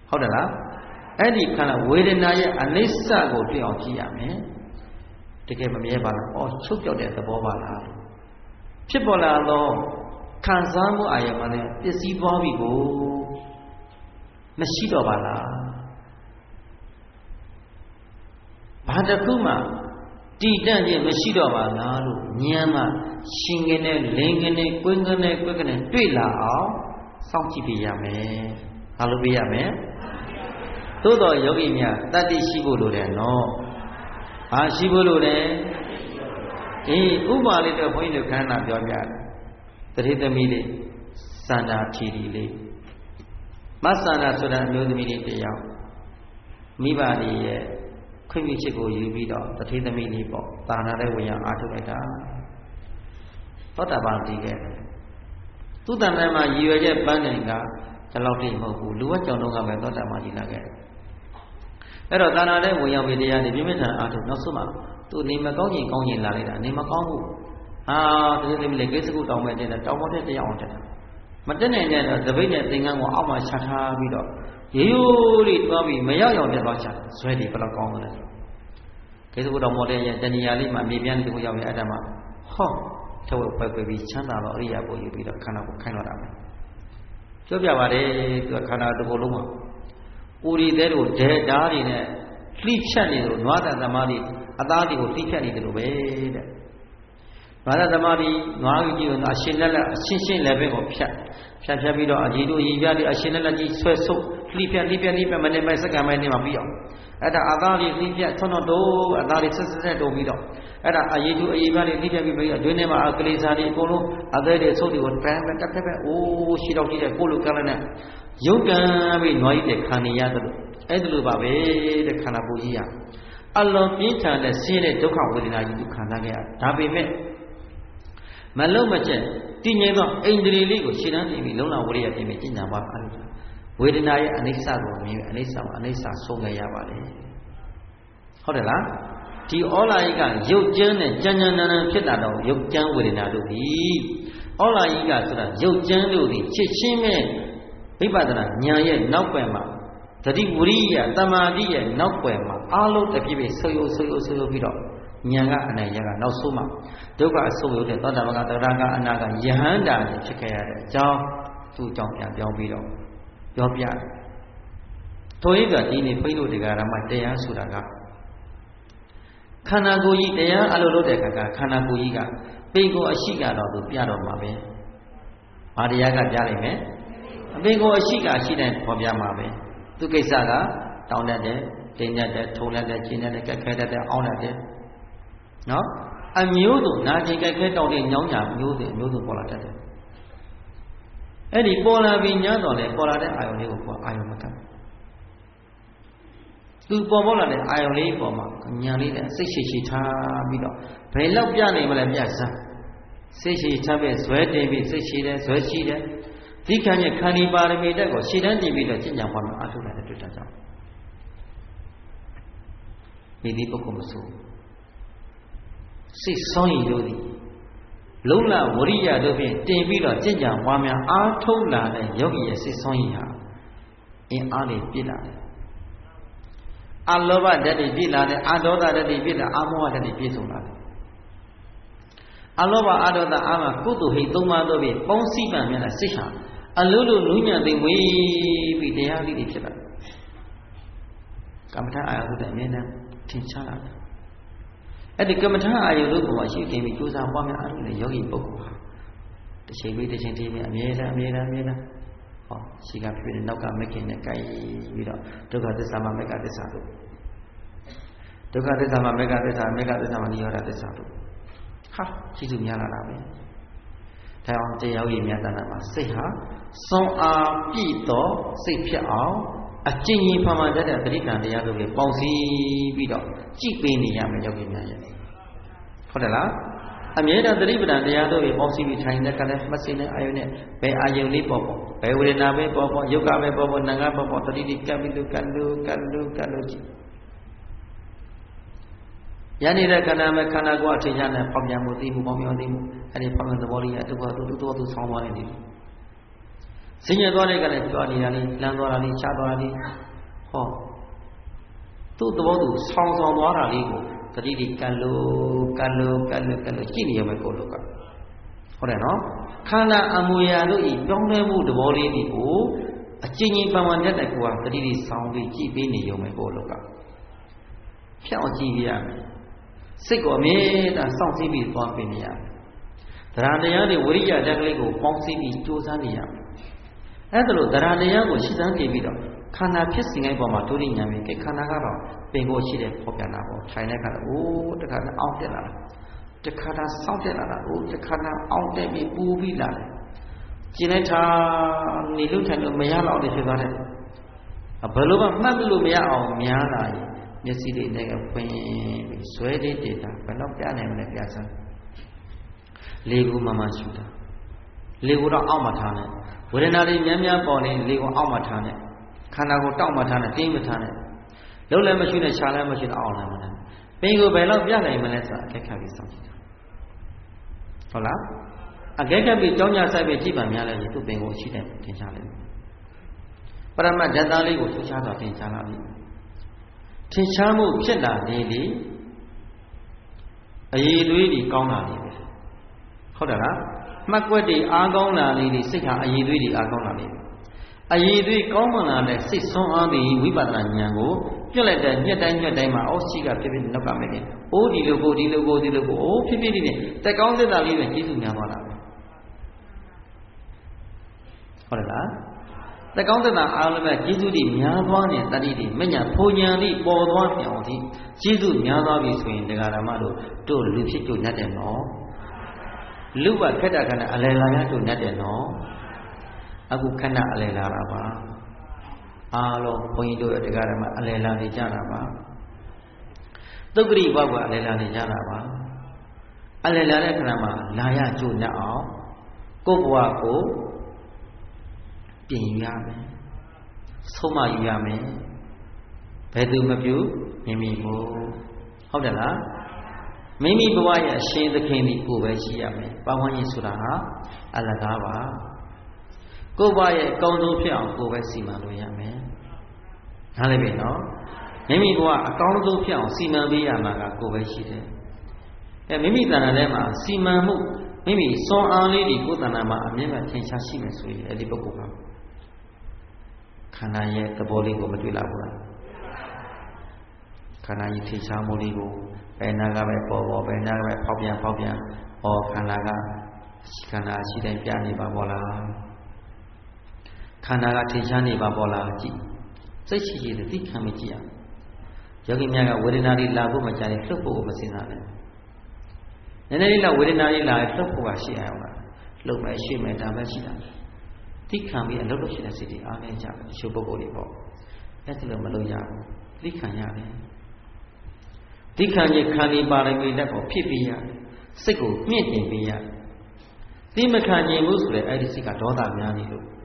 ဟုတ်တယ်လားအဲ့ဒီခန္ဓာဝေဒနာရဲ့အနိစ္စကိုတွေ့အောင်ကြည့်ရမယ်တကယ်မမြဲပါလားအော်ချုပ်ပြောက်တဲ့သဘောပါလားဖြစ်ပေါ်လာတော့ခံစားမှုအာရုံမှလည်းပစ္စည်းသွားပြီကိုမရှိတော့ပါလားဘာတစ်ခုမှတည်တံ့ခြင်းမရှိတော့ပါလားလို့ဉာဏ်မှရှင်ငင်းနဲ့လင်းငင်းနဲ့ကွင်းငင်းနဲ့ကွက်ကနေတွေ့လာအောင်စောင့်ကြည့်ပြရမယ်။ဘာလို့ပြရမလဲ။သို့တော်ယောဂီများတတ္တိရှိဖို့လိုတယ်နော်။ဘာရှိဖို့လိုလဲ။ဥပမာလေးတော့ဘုန်းကြီးတို့ခန္ဓာပြောပြတယ်။တတိသမီးလေးစန္ဒာထီတီလေးမဆန္ဒဆိုတာအမျိုးသမီးလေးတယောက်မိဘတွေရဲ့ခွင့်ပြုချက်ကိုယူပြီးတော့တတိသမီးလေးပေါ့တာနာတဲ့ဝိညာဉ်အားထုတ်လိုက်တာသောတာပန်တည်ခဲ့တယ်သူတဏ္ဍာမှာရည်ရွယ်ချက်ပန်းနိုင်ကဒီလောက်တိမဟုတ်ဘူးလူဝတ်ကြောင့်တော့ကပဲသောတာပန်ကြီးလာခဲ့တယ်အဲ့တော့တာနာတဲ့ဝိညာဉ်ဝိတရားတွေပြင်းပြထန်အားထုတ်နောက်ဆုံးမှာသူနေမကောင်းရင်ကောင်းရင်လာလိုက်တာနေမကောင်းဘူးတတိသမီးလေးကိစ္စကုတောင်းမဲ့တဲ့တောင်းမတဲ့တရားအောင်တက်တာမတက်နိုင်တဲ့တော့တပိတ်နဲ့သင်္ကန်းကိုအောက်မှာချထားပြီးတော့ရေရိုးလေးသွားပြီးမရောက်ရောက်ပြသွားချဇွဲတွေဘယ်လောက်ကောင်းလဲကိစ္စကုတောင်းမတဲ့ရဲ့တဏှာလေးမှာမြေပြန်းတစ်ခုရောက်ရင်အဲ့ဒါမှဟောထဝက်ပဲပြီးချမ်းသာတော့အရိယာကိုယူပြီးတော့ခန္ဓာကိုခိုင်းတော့တာပဲပြောပြပါတယ်သူကခန္ဓာတစ်ခုလုံးမှာဥရီတဲ့တို့ဒဲဓားတွေနဲ့လှိဖြတ်နေတယ်လို့နွားတဲ့သမားတွေအသားတွေကိုလှိဖြတ်နေတယ်လို့ပဲတဲ့နွားတဲ့သမားတွေနွားကြီးကိုအရှင်လက်အရှင်းရှင်းလည်းပဲကိုဖြတ်ပြီးတော့အကြီးတို့ရည်ပြတွေအရှင်လက်ကြီးဆွဲဆုပ်လှိဖြတ်မနေမဲ့စက္ကန့်ပိုင်းနေမှာပြီးအောင်အဲ့ဒါအသားတွေလှိဖြတ်ဆွန်းတော့အသားတွေဆက်တုံပြီးတော့အဲ့ဒါအရေးတူအရေးပြတွေလှိဖြတ်ပြီးအတွင်းထဲမှာကလေးစားတွေအကုန်လုံးအသေးတွေဆုပ်တွေကိုတန်းပဲတက်ပဲအိုးရှိတော့ကြည့်တဲ့ကိုလိုကလည်းနဲ့ရုပ်ကံပြီးနွားကြီးတဲ့ခံနေရတယ်လို့အဲ့ဒါလိုပါပဲတဲ့ခန္ဓာကိုယ်ကြီးကအလွန်ပြင်းထန်တဲ့ဆင်းရဲဒုက္ခဝေဒနာကြီးသူခံစားခဲ့ရဒါပေမဲ့မလုံးမချက်တည်ငြိမ်သောအိန္ဒြေလေးကိုရှင်းတန်းနေပြီးလုံလဝရိယပြင်ပြီးကျင့်ကြပါအားလို့ဝေဒနာရဲ့အနိစ္စကိုမြင်အနိစ္စမှာအနိစ္စဆုံးခဲ့ရပါလေဟုတ်တယ်လားဒီဩလာယိကရုပ်ကျမ်းနဲ့ကြမ်းကြမ်းနန်းနန်းဖြစ်တာတော့ရုပ်ကျမ်းဝေဒနာတို့ဒီဩလာယိကဆိုတာရုပ်ကျမ်းတို့ဒီချစ်ချင်းမဲ့ဝိပဿနာဉာဏ်ရဲ့နောက်ွယ်မှာသတိဝရိယတမာတိရဲ့နောက်ွယ်မှာအာလုံးတစ်ပြည့်ပြည့်ဆုပ်ယုပ်ပြီးတော့ဉာဏ်ကအနိုင်ရကနောက်ဆုံးမှာဒုက္ခအဆုပ်ယုပ်တဲ့သောတာပန်ကသရကအနာကယဟန္တာဖြစ်ခဲ့ရတဲ့အကြောင်းသူ့အကြောင်းပြန်ပြောပြီးတော့ပြောပြတယ်။ထို့ဤကဒီနေ့ဘုန်းကြီးတို့တရားဓမ္မတရားဆိုတာကခန္ဓာကိုယ်ကြီးတရားအလုပ်လုပ်တဲ့အခါကခန္ဓာကိုယ်ကြီးကပိန်ကိုအရှိကတော့သူပြတော့မှာပဲ။ဘာတရားကပြလိုက်မယ်။အပိန်ကိုအရှိကအရှိတိုင်းပေါ်ပြမှာပဲ။သူကိစ္စကတောင်းတတ်တယ်၊တင်းတတ်တယ်၊ထုံတတ်တယ်၊ကျင်းတတ်တယ်၊ကက်ခဲတတ်တယ်၊အောင်းတတ်တယ်။နော်။အမျိုးစုံနာကျင်ကက်ခဲတောင်းတဲ့ညောင်းညာမျိုးစုံပေါ်လာတတ်တယ်။အဲ့ဒီပေါ်လာပြီးညံ့တော်လေပေါ်လာတဲ့အာယုံလေးကိုပေါ်အာယုံမကသူပေါ်လာတဲ့အာယုံလေးပေါ်မှာညာလေးနဲ့စိတ်ရှိထားပြီးတော့ဘယ်လောက်ပြနိုင်မလဲပြစမ်းစိတ်ရှိထားပဲဇွဲတင်ပြီးစိတ်ရှိတယ်ဇွဲရှိတယ်ဒီခံရဲ့ခန္ဒီပါရမီတက်ကိုရှည်တန်းတင်ပြီးတော့ကျင့်ကြံပွားမှာအားထုတ်တဲ့တွေ့တာကြောင့်ဒီပုဂ္ဂိုလ်မဆိုစိတ်ဆောင်းရည်လို့ဒီလုံလဝရိယတို့ဖြင့်တင်ပြီးတော့ကျင့်ကြံပွားများအားထုတ်လာတဲ့ယောဂီရဲ့စိတ်ဆောင်းရည်ဟာအင်းအားတွေပြည့်လာတယ်အလောဘဓာတ်တွေပြည့်လာတယ်အဒေါသဓာတ်တွေပြည့်လာအမောဟဓာတ်တွေပြည့်စုံလာတယ်အလောဘအဒေါသအာမကုသိုလ်ဟိတ်သုံးပါးတို့ဖြင့်ပေါင်းစည်းပံမြတ်တဲ့စိတ်ဟာအလုံးလုံးနူးညံ့သိမ့်ဝေးပြီးတရားလေးတွေဖြစ်လာတယ်ကမ္မထာအာယုတဲ့အမြဲတမ်းထင်ရှားလာတယ်အဲ့ဒီကမ္မထာအာယုတို့ပေါ်မှာရှိခင်ပြီးကြိုးစားပွားများအားထုတ်တဲ့ယောဂီပုဂ္ဂိုလ်ဟာတစ်ချိန်ပြီးတစ်ချိန်တည်းအမြဲတမ်းဟောရှိကဖြစ်တဲ့နောက်ကမခင်နဲ့ကြိုက်ပြီးတော့ဒုက္ခသစ္စာမှာမေဃသစ္စာတို့ဒုက္ခသစ္စာမှာမေဃသစ္စာမှာနိရောဓသစ္စာတို့ဟာရှိသူများလာတာပဲဒါအောင်တရားရည်မြတ်တဏ္ဍာမှာစိတ်ဟာစွန်အားပြည့်သောစိတ်ဖြစ်အောင်အကျဉ်းကြီးဖမှန်တတ်တဲ့ပရိက္ခဏတရားတို့ကိုပေါင်းစည်းပြီးတော့ကြည်ပေးနေရမယ်ယောဂီများရဲ့ဟုတ်တယ်လားအမြဲတမ်းသတိပဋ္ဌာန်တရားတို့ကိုပေါင်းစည်းပြီးထိုင်တဲ့ကလည်းမစိနဲ့အာယုနဲ့ဘယ်အာယုလေးပေါ်ဘယ်ဝေဒနာပဲပေါ်ယုတ်ကပဲပေါ်နာငါပေါ်သတိတိကပ်ပြီးလို့ကတ်လို့ကြည့်ရနေတဲ့ခန္ဓာမဲ့ခန္ဓာကိုယ်အထင်ရှားနဲ့ပေါင်းပြန်မှုသိမှုပေါင်းပြန်သိမှုအဲ့ဒီပေါင်းပြန်သဘောလေးကသူ့ဆောင်းသွားနေတယ်စင်ញသွားတဲ့ကလည်းကြွားနေတာလေးလမ်းသွားတာလေးချသွားတာလေးဟောသူ့သဘောသူဆောင်းသွားတာလေးကိုတတိတိကတ်လို့ကြည့်နေရမယ်ကိုလို့ကဟုတ်တယ်နော်ခန္ဓာအမူအရာတို့ဤပြောင်းလဲမှုသဘောလေးတွေကိုအကျဉ်းချင်းပန်ပန်တက်တဲ့ကိုကတတိတိဆောင်းပြီးကြည့်ပေးနေရုံပဲကိုလို့ကဖြောင်းကြည့်ပြရမယ်စိတ်ကိုအမြဲတမ်းစောင့်စည်းပြီးသွားပေးနေရမယ်တရားတရားတွေဝိရိယဓာတ်ကလေးကိုပေါင်းစည်းပြီးကြိုးစားနေရမယ်အဲ့ဒါလို့တရားတရားကိုရှင်းသန်းကြည့်ပြီးတော့ခန္ဓာဖြစ်စဉ်တိုင်းပေါ်မှာဒုတိယဉာဏ်ပဲခန္ဓာကတော့ပင်ကိုရှိတဲ့ဖော်ပြတာပေါ့ထိုင်တဲ့ခါတော့အိုးတခါနဲ့အောင့်တက်လာတာတခါတာစောင့်တက်လာတာအိုးတခါနဲ့အောင့်တက်ပြီးပူပြီးလာတယ်ကျင်လိုက်တာနေလို့ထိုင်လို့မရတော့တယ်ဖြစ်သွားတယ်ဘယ်လိုမှမှတ်လို့မရအောင်များလာရင်မျက်စိလေးနဲ့ဖွင့်ပြီးဆွဲလေးတည်တာဘယ်တော့ပြနိုင်မလဲပြစမ်းလေးခုမှရှူတာလေးခုတော့အောက်မှာထားနေဝေဒနာတွေများပေါ်နေလေးခုအောက်မှာထားနေခန္ဓာကိုတောက်မှထားနေတင်းမထားနေလုံးလည်းမရှိနဲ့ရှားလည်းမရှိတော့အောင်လည်းမနဲ့ပင်ကိုဘယ်တော့ပြနိုင်မလဲဆိုတာအကဲခတ်ပြီးစောင့်ကြည့်တာဟုတ်လားအကဲခတ်ပြီးကြောင်းကြဆိုင်ပြီးကြည့်ပါများလဲသူ့ပင်ကိုရှိတယ်သင်ရှားလိမ့်မယ်ပရမတ်ဓာတ်သားလေးကိုထူးခြားစွာသင်ရှားလာပြီထင်ရှားမှုဖြစ်လာနေလေအရေးသွေးတွေကောင်းလာနေပဲဟုတ်တယ်လားမှတ်ကွက်တွေအားကောင်းလာနေလေစိတ်ဟာအရေးသွေးတွေအားကောင်းလာနေပြီအရေးသွေးကောင်းမှလာတဲ့စိတ်ဆွမ်းအားပြီးဝိပဿနာဉာဏ်ကိုပြက်လိုက်တဲ့ညက်တိုင်းမှာအောက်ရှိကဖြစ်နောက်ကမဲ့တယ်။အိုးဒီလိုကိုအိုးဖြစ်နေတက်ကောင်းသက်သာလေးနဲ့ကျေးဇူးများသွားတာပဲ။ဟုတ်တယ်လား။တက်ကောင်းသက်သာအားလုံးပဲကျေးဇူးတွေများသွားတဲ့တတိတွေမညာဖုန်ညာတွေပေါ်သွားပြန်အောင်ဒီကျေးဇူးများသွားပြီဆိုရင်တရားဓမ္မတို့လူဖြစ်ကြုံတတ်တယ်နော်။လူကခက်တာခဏအလယ်လာရကြုံတတ်တယ်နော်။အခုခဏအလယ်လာတာပါအားလုံးဘုန်းကြီးတို့တရားဓမ္မအလယ်လာနေကြတာပါသုတ်ကရိဘဝကအလယ်လာနေကြတာပါအလယ်လာတဲ့ခဏမှာလာရကြိုးနှက်အောင်ကိုယ့်ဘဝကိုပြင်ရမယ်ဆုံးမယူရမယ်ဘယ်သူမပြုမိမိကိုဟုတ်တယ်လားမိမိဘဝရဲ့အရှင်သခင်ဒီကိုပဲရှိရမယ်ပါဝင်ရင်ဆိုတာဟာအလကားပါကိုယ့်ဘဝရဲ့အကောင်းဆုံးဖြစ်အောင်ကိုယ်ပဲစီမံလို့ရမယ်။နားလည်ပြီနော်။မိမိဘဝအကောင်းဆုံးဖြစ်အောင်စီမံပေးရမှာကကိုယ်ပဲရှိတယ်။မိမိတဏ္ဍာထဲမှာစီမံမှုမိမိစွမ်းအားလေးတွေကိုယ်တဏ္ဍာမှာအမြဲတမ်းထင်ရှားရှိမယ်ဆိုရင်အဲဒီပုဂ္ဂိုလ်ကခန္ဓာရဲ့သဘောလေးကိုမတွေ့လာဘူးလား။ခန္ဓာကြီးထင်ရှားမှုလေးကိုဘယ်နာကပဲပေါ်ဘယ်နာကပဲဖောက်ပြန်ခန္ဓာရှိတိုင်းပြနေပါဘောလား။ခန္ဓာကထင်ရှားနေပါပေါ်လာကြည့်စိတ်ရှိရှိသိခံမကြည့်ရယောဂီများကဝေဒနာတွေလာဖို့မကြရင်လှုပ်ဖို့မစဉ်းစားနဲ့နည်းနည်းလေးလောက်ဝေဒနာလေးလာရင်လှုပ်ဖို့ရှိအောင်လားလှုပ်မယ်ရှိမယ်ဒါပဲရှိတာသိခံပြီးအလုပ်လုပ်ရှိတဲ့စိတ်တွေအားနေကြတယ်တချို့ပုဂ္ဂိုလ်တွေပေါ့အဲ့ဒါလည်းမလုပ်ရဘူးသိခံရတယ်သိခံရင်ခန္ဒီပါရမီလက်ကိုဖြစ်ပြီးရတယ်စိတ်ကိုမြင့်တင်ပေးရတယ်သိမခံရင်ဘူးဆိုတဲ့အဲ့ဒီစိတ်ကဒေါသများနေလို့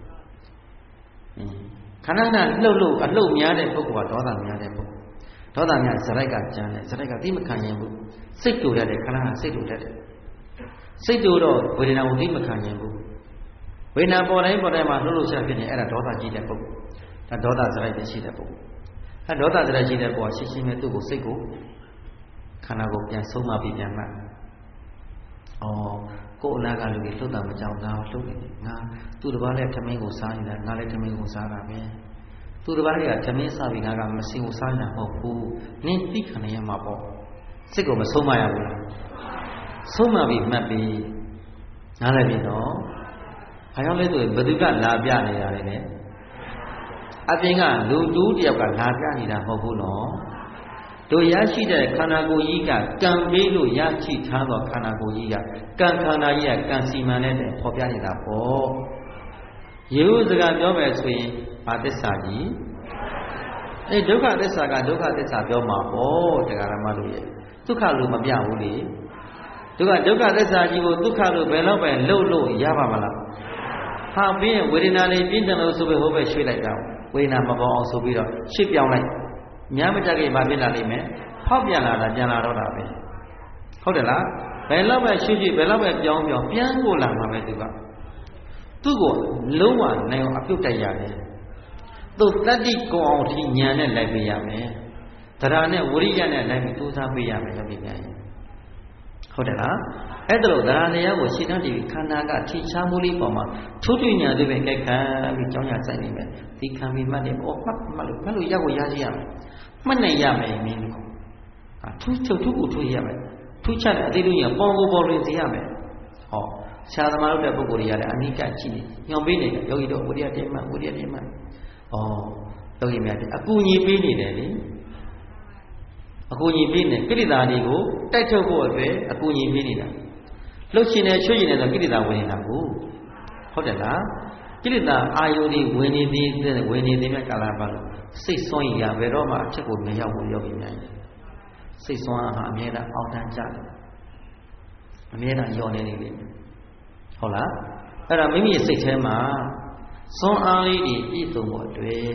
ခဏလှုပ်အလှုပ်များတဲ့ပုဂ္ဂိုလ်ကဒေါသများတဲ့ပုဂ္ဂိုလ်ဒေါသများဇရိုက်ကကြမ်းတယ်ဇရိုက်ကသိမခံရင်ဘူးစိတ်တူတတ်တယ်ခဏစိတ်တူတတ်တယ်စိတ်တူတော့ဝေဒနာကိုသိမခံရင်ဘူးဝေဒနာပေါ်တိုင်းမှာလှုပ်ရှားဖြစ်နေအဲ့ဒါဒေါသကြီးတဲ့ပုဂ္ဂိုလ်ဒါဒေါသဇရိုက်ပဲရှိတဲ့ပုဂ္ဂိုလ်အဲ့ဒေါသဇရိုက်ရှိတဲ့ပုဂ္ဂိုလ်ရှင်းရှင်းပဲသူ့ကိုစိတ်ကိုခန္ဓာကိုပြန်ဆုံးမပြီးပြန်မှတ်ကိုယ်အနာကလူတွေလှုပ်တာမကြောက်ငါလှုပ်နေငါသူ့တစ်ပါးလည်းထမင်းကိုစားနေတာငါလည်းထမင်းကိုစားတာပဲသူ့တစ်ပါးကထမင်းစားပြီးငါကမစင်ကိုစားနေတာမဟုတ်ဘူးနင်းသိခံရမှာပေါ့စိတ်ကိုမဆုံးမရဘူးလားဆုံးမပြီးမှတ်ပြီးနားလည်ပြီနော်ဘာကြောင့်လဲဆိုရင်ဘယ်သူကလာပြနေတာလဲအပြင်ကလူတူးတယောက်ကလာပြနေတာမဟုတ်ဘူးနော်တို့ရရှိတဲ့ခန္ဓာကိုယ်ကြီးကကံပေးလို့ရရှိထားသောခန္ဓာကိုယ်ကြီးကကံခန္ဓာကြီးကကံစီမံနဲ့ပေါ်ပြနေတာပေါ့ရေဥစကားပြောမယ်ဆိုရင်ဘာသစ္စာကြီးဒုက္ခသစ္စာကဒုက္ခသစ္စာပြောမှာပေါ့တရားဓမ္မတို့ရဲ့ဒုက္ခလို့မပြဘူးလေဒုက္ခသစ္စာကြီးကိုဒုက္ခလို့ဘယ်တော့ပဲလှုပ်လို့ရပါမလားဟာပြီးရင်ဝေဒနာလေးပြင်းထန်လို့ဆိုပြီးဟိုဘက်ရွှေ့လိုက်တာဝေဒနာမပေါ်အောင်ဆိုပြီးတော့ရှစ်ပြောင်းလိုက်များမကြခင်ဘာဖြစ်လာလိမ့်မယ်ဖောက်ပြန်လာတာပြန်လာတော့တာပဲဟုတ်တယ်လားဘယ်တော့ပဲရွှေ့ဘယ်တော့ပဲပြောင်းပြန်ကိုလာမှာပဲသူကသူ့ကိုလုံးဝနိုင်အောင်အပြုတ်တိုက်ရတယ်သူတတ္တိကိုအောင်ထိဉာဏ်နဲ့လိုက်ပေးရမယ်တရားနဲ့ဝိရိယနဲ့လိုက်ပြီးကြိုးစားပေးရမယ်ယောဂီများရဲ့ဟုတ်တယ်လားအဲ့ဒါလို့တရားတရားကိုရှင်းတတ်ပြီးခန္ဓာကထိချားမှုလေးပေါ်မှာထုထွဉာဏ်တွေပဲကြိုက်ခံပြီးကြောင်းရဆိုင်နေမယ်ဒီခံပြီးမှတ်တယ်ဩမှတ်လို့ရဖို့ရရှိရမယ်မှတ်နိုင်ရမယ်မင်းတို့ထူးချုပ်ထုကိုထူးရမယ်ထူးခြားတဲ့အသေးလေးကပေါ်ကိုပေါ်လွင်စေရမယ်ဟောဆရာသမားတို့တဲ့ပုဂ္ဂိုလ်တွေရတယ်အနိကကြည့်နေညောင်ပေးနေတယ်ယောဂီတို့ဝိရိယတိမ့်ဝိရိယတိမ့်ယောဂီများအကူညီပေးနေတယ်လေအကူညီပေးနေကိလေသာတွေကိုတိုက်ထုတ်ဖို့အတွက်အကူညီပေးနေတာလှုပ်ရှင်နေချွတ်ရင်လည်းကိလေသာဝင်နေတာကိုဟုတ်တယ်လားကိလေသာအာယုန်တွေဝင်နေသေးတဲ့ကာလပတ်လို့စိတ်ဆွမ်းရဘယ်တော့မှအချက်ကိုမရောက်ဘူးယောဂီများစိတ်ဆွမ်းဟာအမြဲတမ်းအောက်တန်းကြတယ်အမြဲတမ်းညှော်နေနေလိမ့်မယ်ဟုတ်လားအဲ့ဒါမိမိရဲ့စိတ်ထဲမှာစွမ်းအားလေးတွေပြည့်စုံဖို့အတွက်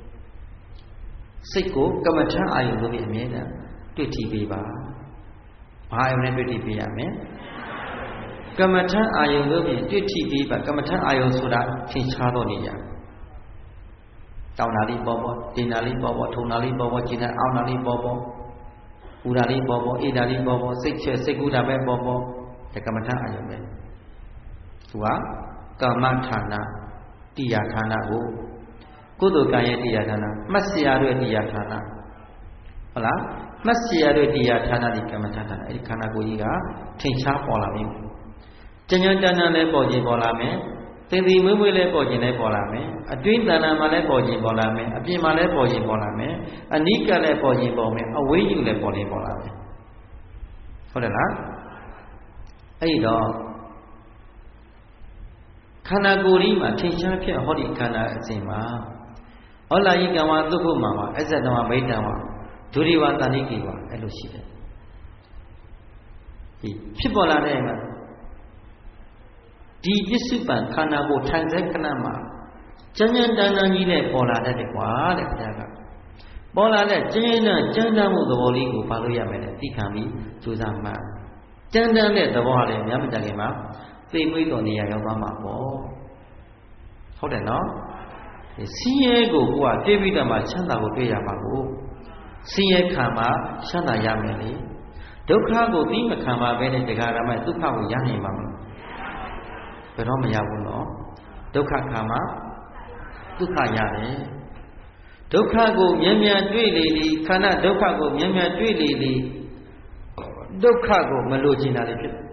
စိတ်ကိုကမ္မထအာယုလို့ပြီးအမြဲတမ်းတွေ့ထီပေးပါဘာအာယုနဲ့တွေ့ထီပေးရမလဲကမ္မထအာယုလို့ပြီးတွေ့ထီပေးပါကမ္မထအာယုဆိုတာထင်ရှားတော့နေရတောင်းတာလေးပေါ်ပေါ်တင်တာလေးပေါ်ပေါ်ထုံတာလေးပေါ်ပေါ်ကျင်တာအောင်တာလေးပေါ်ပေါ်ပူတာလေးပေါ်ပေါ်အေးတာလေးပေါ်ပေါ်စိတ်ချဲစိတ်ကူးတာပဲပေါ်ပေါ်ဒါကမ္မထအာယုပဲသူကကာမဌာနတိယဌာနကိုကုသိုလ်ကံရဲ့တရားဌာနမှတ်စရာတို့တရားဌာနဟုတ်လားမှတ်စရာတို့တရားဌာနဒီကမ္မဌာနအဲဒီခန္ဓာကိုယ်ကြီးကထင်ရှားပေါ်လာပြီကျဉ်းကျဉ်းတန်းတန်းလည်းပေါ်ခြင်းပေါ်လာမယ်သင်္တိမွေးမွေးလည်းပေါ်ခြင်းလည်းပေါ်လာမယ်အတွင်းတဏ္ဍာမှာလည်းပေါ်ခြင်းပေါ်လာမယ်အပြင်မှာလည်းပေါ်ခြင်းပေါ်လာမယ်အနိကလည်းပေါ်ခြင်းပေါ်မယ်အဝိဇ္ဇလည်းပေါ်ခြင်းပေါ်လာမယ်ဟုတ်တယ်လားအဲ့တော့ခန္ဓာကိုယ်ကြီးမှာထင်ရှားဖြစ်ဟောဒီခန္ဓာအစဉ်မှာဟောလာယိကံဝသုခုမှာအစ္ဆတဝဗိတံဝဒုရိဝတဏိကိဝအဲ့လိုရှိတယ်ဒီဖြစ်ပေါ်လာတဲ့မှာဒီပစ္စုပန်ခန္ဓာကိုထိုင်တဲ့ခဏမှာကျဉ်းကျဉ်းတန်းတန်းကြီးနဲ့ပေါ်လာတတ်တယ်ကွာတဲ့ဘုရားကပေါ်လာတဲ့ကျဉ်းကျဉ်းတန်းမှုသဘောလေးကိုပါလို့ရမယ်လေသိခံပြီးကြိုးစားမှကျဉ်းတန်းတဲ့သဘောဟာလည်းများမတန်ခင်မှာသိမွေးတော်နေရရောက်သွားမှာပေါ့ဟုတ်တယ်နော်ဆင်းရဲကိုကိုကတွေ့ပြီးတော့မှချမ်းသာကိုတွေ့ရမှာကိုဆင်းရဲခံမှာချမ်းသာရမယ်လေဒုက္ခကိုသိမခံပါပဲနဲ့တရားဓမ္မဒုက္ခကိုရနိုင်မှာမလားဘယ်တော့မရဘူးနော်ဒုက္ခခံမှာဒုက္ခရတယ်ဒုက္ခကိုမြန်မြန်တွေ့လေလေခန္ဓာဒုက္ခကိုမြန်မြန်တွေ့လေလေဒုက္ခကိုမလိုချင်တာလေဖြစ်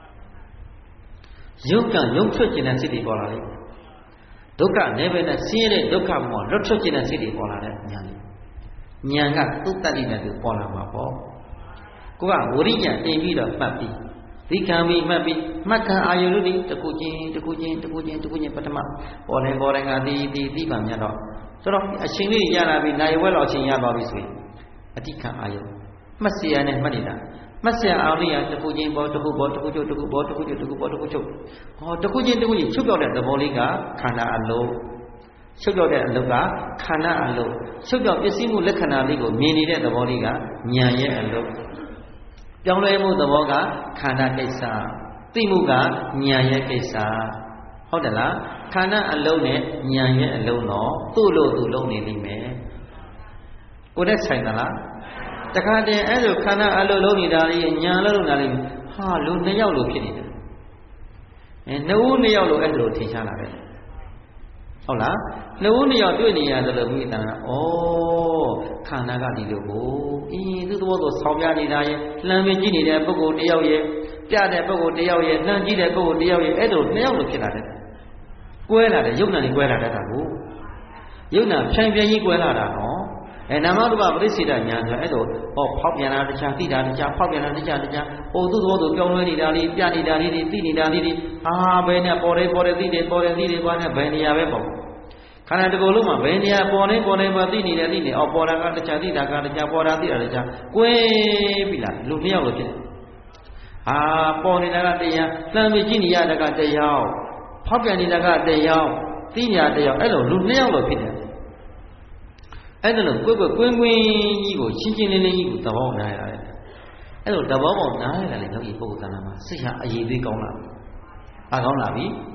ရုပ်ကရုပ်ထွက်ခြင်းတဲ့စိတ်တွေပေါ်လာလိမ့်မယ်ဒုက္ခနဲ့ပဲနဲ့ဆင်းရဲတဲ့ဒုက္ခပေါ်လွတ်ထွက်ခြင်းတဲ့စိတ်တွေပေါ်လာတဲ့ဉာဏ်လေးဉာဏ်ကသုတ္တတိနဲ့သူပေါ်လာမှာပေါ့ကိုကဝိရိယတင်ပြီးတော့မှတ်ပြီးသိခံပြီးမှတ်ပြီးမှတ်ခံအာယုလို့ဒီတစ်ခုချင်းပထမပေါ်နေပေါ်တိုင်းကဒီပါမြတ်တော့ဆိုတော့အချိန်လေးရလာပြီနိုင်ဝဲလောက်အချိန်ရသွားပြီဆိုရင်အတိခံအာယုမှတ်စီရနဲ့မှတ်နေတာမှတ်စရာအောင်လေးရတစ်ခုချင်းပေါ်တစ်ခုပေါ်တစ်ခုချုပ်တစ်ခုပေါ်တစ်ခုချုပ်တစ်ခုပေါ်တစ်ခုချုပ်ဟောတစ်ခုချင်းချုပ်ပြောက်တဲ့သဘောလေးကခန္ဓာအလုံးချုပ်ပြောက်တဲ့အလုံးကခန္ဓာအလုံးချုပ်ပြောက်ပစ္စည်းမှုလက္ခဏာလေးကိုမြင်နေတဲ့သဘောလေးကဉာဏ်ရဲ့အလုံးပြောင်းလဲမှုသဘောကခန္ဓာကိစ္စသိမှုကဉာဏ်ရဲ့ကိစ္စဟုတ်တယ်လားခန္ဓာအလုံးနဲ့ဉာဏ်ရဲ့အလုံးတော့သူ့လို့သူလုံးနေလိမ့်မယ်ကိုယ်နဲ့ဆိုင်သလားတခါတည်းအဲ့လိုခန္ဓာအလုံးလုံးနေတာလေးညာလုံးလုံးတာလေးဟာလူနှစ်ယောက်လိုဖြစ်နေတယ်နှစ်ဦးနှစ်ယောက်လိုအဲ့လိုထင်ရှားလာတယ်ဟုတ်လားနှစ်ဦးနှစ်ယောက်တွေ့နေရတယ်လို့မိသားကဩခန္ဓာကဒီလိုကိုသူ့သဘောဆိုဆောင်းပြနေတာရဲ့လှမ်းမကြည့်နေတဲ့ပုဂ္ဂိုလ်တယောက်ရဲ့ပြတဲ့ပုဂ္ဂိုလ်တယောက်ရဲ့လှမ်းကြည့်တဲ့ပုဂ္ဂိုလ်တယောက်ရဲ့အဲ့လိုနှစ်ယောက်လိုဖြစ်လာတယ်ကွဲလာတယ်ယုံနာလေးကွဲလာတတ်တာကိုယုံနာဖြန့်ဖြန့်ကြီးကွဲလာတာနော်နာမရူပပရိစ္ဆေဒညာဆိုအဲ့လိုဖောက်ပြန်တာတခြားသိတာတခြားဖောက်ပြန်တာတခြားသူ့သဘောသူပြောင်းလဲနေတာလေးပြနေတာလေးသိနေတာလေးဘယ်နဲ့ပေါ်တယ်သိတယ်ဘာနဲ့ဘယ်နေရာပဲပေါ့ခန္ဓာတစ်ခုလုံးမှာဘယ်နေရာပေါ်နေမှာသိနေတယ်ပေါ်တာကတခြားသိတာကတခြားပေါ်တာသိတာတခြားကွဲပြီလားလူနှစ်ယောက်လို့ဖြစ်တယ်ပေါ်နေတာကတရားလှမ်းပြီးကြည့်နေရတာကတရားဖောက်ပြန်နေတာကတရားသိညာတရားအဲ့လိုလူနှစ်ယောက်လို့ဖြစ်တယ်အဲ့ဒါလို့ကွင်းကြီးကိုရှင်းရှင်းလင်းလင်းကြီးကိုသဘောနားရတယ်အဲ့လိုသဘောပေါက်နားရတယ်လေယောဂီပုဂ္ဂိုလ်သဏ္ဍာန်မှာစိတ်ဟာအရေးသေးကောင်းလာပြီကောင်းလာပြီ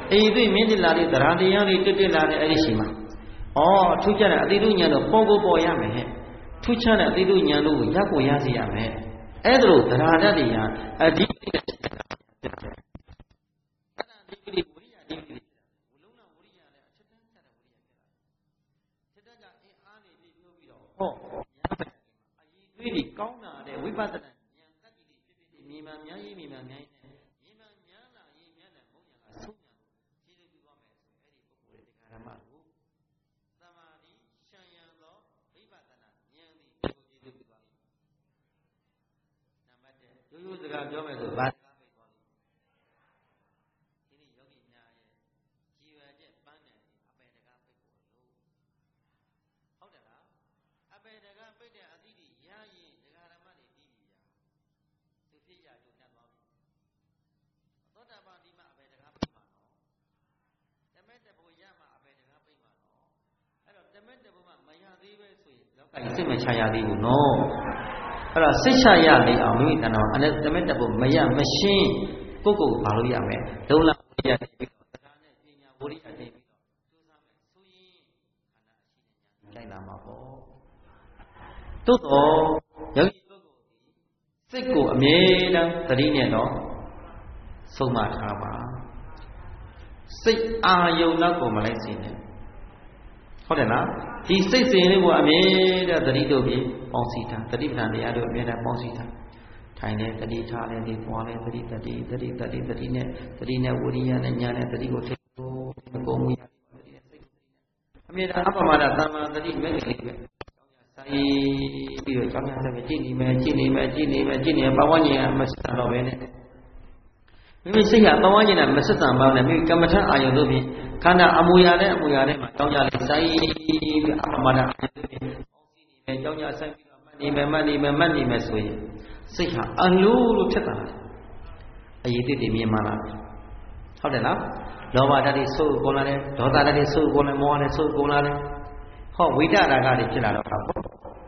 တွေ့မြင်တိလာတဲ့တရားတရားတွေတက်လာတဲ့အဲ့ဒီရှိမှာထူးခြားတဲ့အတိတုဉာဏ်တော့ပေါ်ကိုပေါ်ရမယ်ဟဲ့ထူးခြားတဲ့အတိတုဉာဏ်လို့ရပ်ကိုရစေရမယ်အဲ့ဒါလို့တရားဓာတ်တွေဟာအဓိပ္ပာယ်ဒီကောင်းတာတဲ့ဝိပဿနာဉာဏ်တတ်ကြည့်ဖြစ်မြေမှန်များရေးမြေမှန်များရေးမြေမှန်များလာရေးများတဲ့ဘုံညာကဆုံးညာကျေးဇူးပြုသွားမယ်ဆိုအဲ့ဒီပုဂ္ဂိုလ်ရဲ့တရားဓမ္မကိုသမာဓိရှံရံသောဝိပဿနာဉာဏ်သည်ကိုကျေးဇူးပြုသွားလိမ့်မယ်။နံပါတ်1ရိုးရိုးစကားပြောမယ်ဆိုဘာစကားပိတ်သွားလိမ့်မယ်။ဒီနေ့ယောဂီများရဲ့ကြည်ရွယ်ချက်ပန်းတယ်အပယ်တကားပိတ်ဖို့လို့ဟုတ်တယ်လားအပယ်တကားပိတ်တဲ့အသည့်ဒီရရင်တရားဓမ္မတွေပြီးပြီဗျာသူဖြစ်ရတို့တတ်သွားပြီသောတာပန်ဒီမှာအပယ်တကားပိတ်မှာနော်တမက်တဘူရမှာအပယ်တကားပိတ်မှာနော်အဲ့တော့တမက်တဘူမှာမရသေးပဲဆိုရင်လောကကြီးစိတ်မချရသေးဘူးနော်အဲ့တော့စိတ်ချရနေအောင်မိမိတဏ္ဍာအဲ့တမက်တဘူမရမရှင်းကိုယ့်ကိုယ်ဘာလို့ရမယ်ဒုလဝိရိယနေပြီးတော့တရားနဲ့ပညာဝိရိယနေပြီးတော့ကြိုးစားမယ်ဆိုရင်ခန္ဓာအရှိတဲ့ဉာဏ်လိုက်လာမှာပေါ့သို့တော့ယောဂီပုဂ္ဂိုလ်ဒီစိတ်ကိုအမြဲတမ်းသတိနဲ့တော့ဆုံးမထားပါစိတ်အာယုံနောက်ကိုမလိုက်စေနဲ့ဟုတ်တယ်လားဒီစိတ်စဉ်လေးကိုအမြဲတမ်းသတိတို့ပြီးပေါင်းစည်းထားသတိပဋ္ဌာန်တရားတို့အမြဲတမ်းပေါင်းစည်းထားထိုင်တယ်သတိထားတယ်ဒီပွားတယ်သတိနဲ့သတိနဲ့ဝိရိယနဲ့ဉာဏ်နဲ့သတိကိုထိဖို့ကိုမှုရသတိနဲ့စိတ်အမြဲတမ်းအပမဒသမ္မာသတိမဲ့ကလေးပဲဆိုင်ပြီးတော့ကြောင်းရလည်းကြည့်နေမယ်ပဝန်းကျင်ကမစတော့ပဲနဲ့မိမိစိတ်ကပဝန်းကျင်ကမစတန်ပါနဲ့မိမိကမ္မထအာယုံတို့ဖြင့်ခန္ဓာအမူအရာနဲ့မှာကြောင်းရလည်းဆိုင်ပြီးအပမဒအာယုံတို့ဖြင့်ပေါင်းစည်းနေမယ်ကြောင်းရဆိုင်ပြီးတော့မှတ်နေမယ်ဆိုရင်စိတ်ဟာအလိုလိုဖြစ်တာအရေးတစ်တွေမြင်မှလားဟုတ်တယ်လားလောဘဓာတ်တွေဆိုးကုန်လာတယ်ဒေါသဓာတ်တွေဆိုးကုန်လာတယ်မောဟဓာတ်ဆိုးကုန်လာတယ်ဟောဝိတ္တရာဂတွေဖြစ်လာတော့ဘာဖြစ်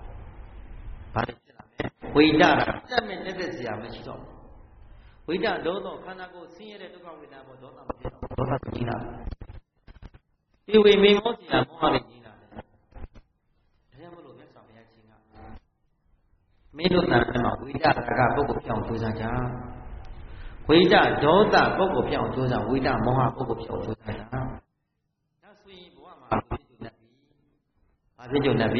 လာလဲဝိတ္တရာတက်မဲ့တက်စရာမရှိတော့ဝိတ္တဒေါသောခန္ဓာကိုယ်ဆင်းရဲတဲ့ဒုက္ခဝေဒနာပေါ်ဒေါသမဖြစ်တော့ဒေါသကြီးလာဒီဝိမေမောစရာမောဟတွေကြီးလာတယ်ဒါကြောင့်မလို့မြတ်စွာဘုရားရှင်ကမင်းတို့တန်ထဲမှာဝိတ္တရာဂပုဂ္ဂိုလ်ပြောင်းကြိုးစားကြဝိတ္တဒေါသပုဂ္ဂိုလ်ပြောင်းကြိုးစားဝိတ္တမောဟပုဂ္ဂိုလ်ပြောင်းကြိုးစားကြဒါဆိုရင်ဘဝမှာဘာဖြစ်ကြုံနေပြီ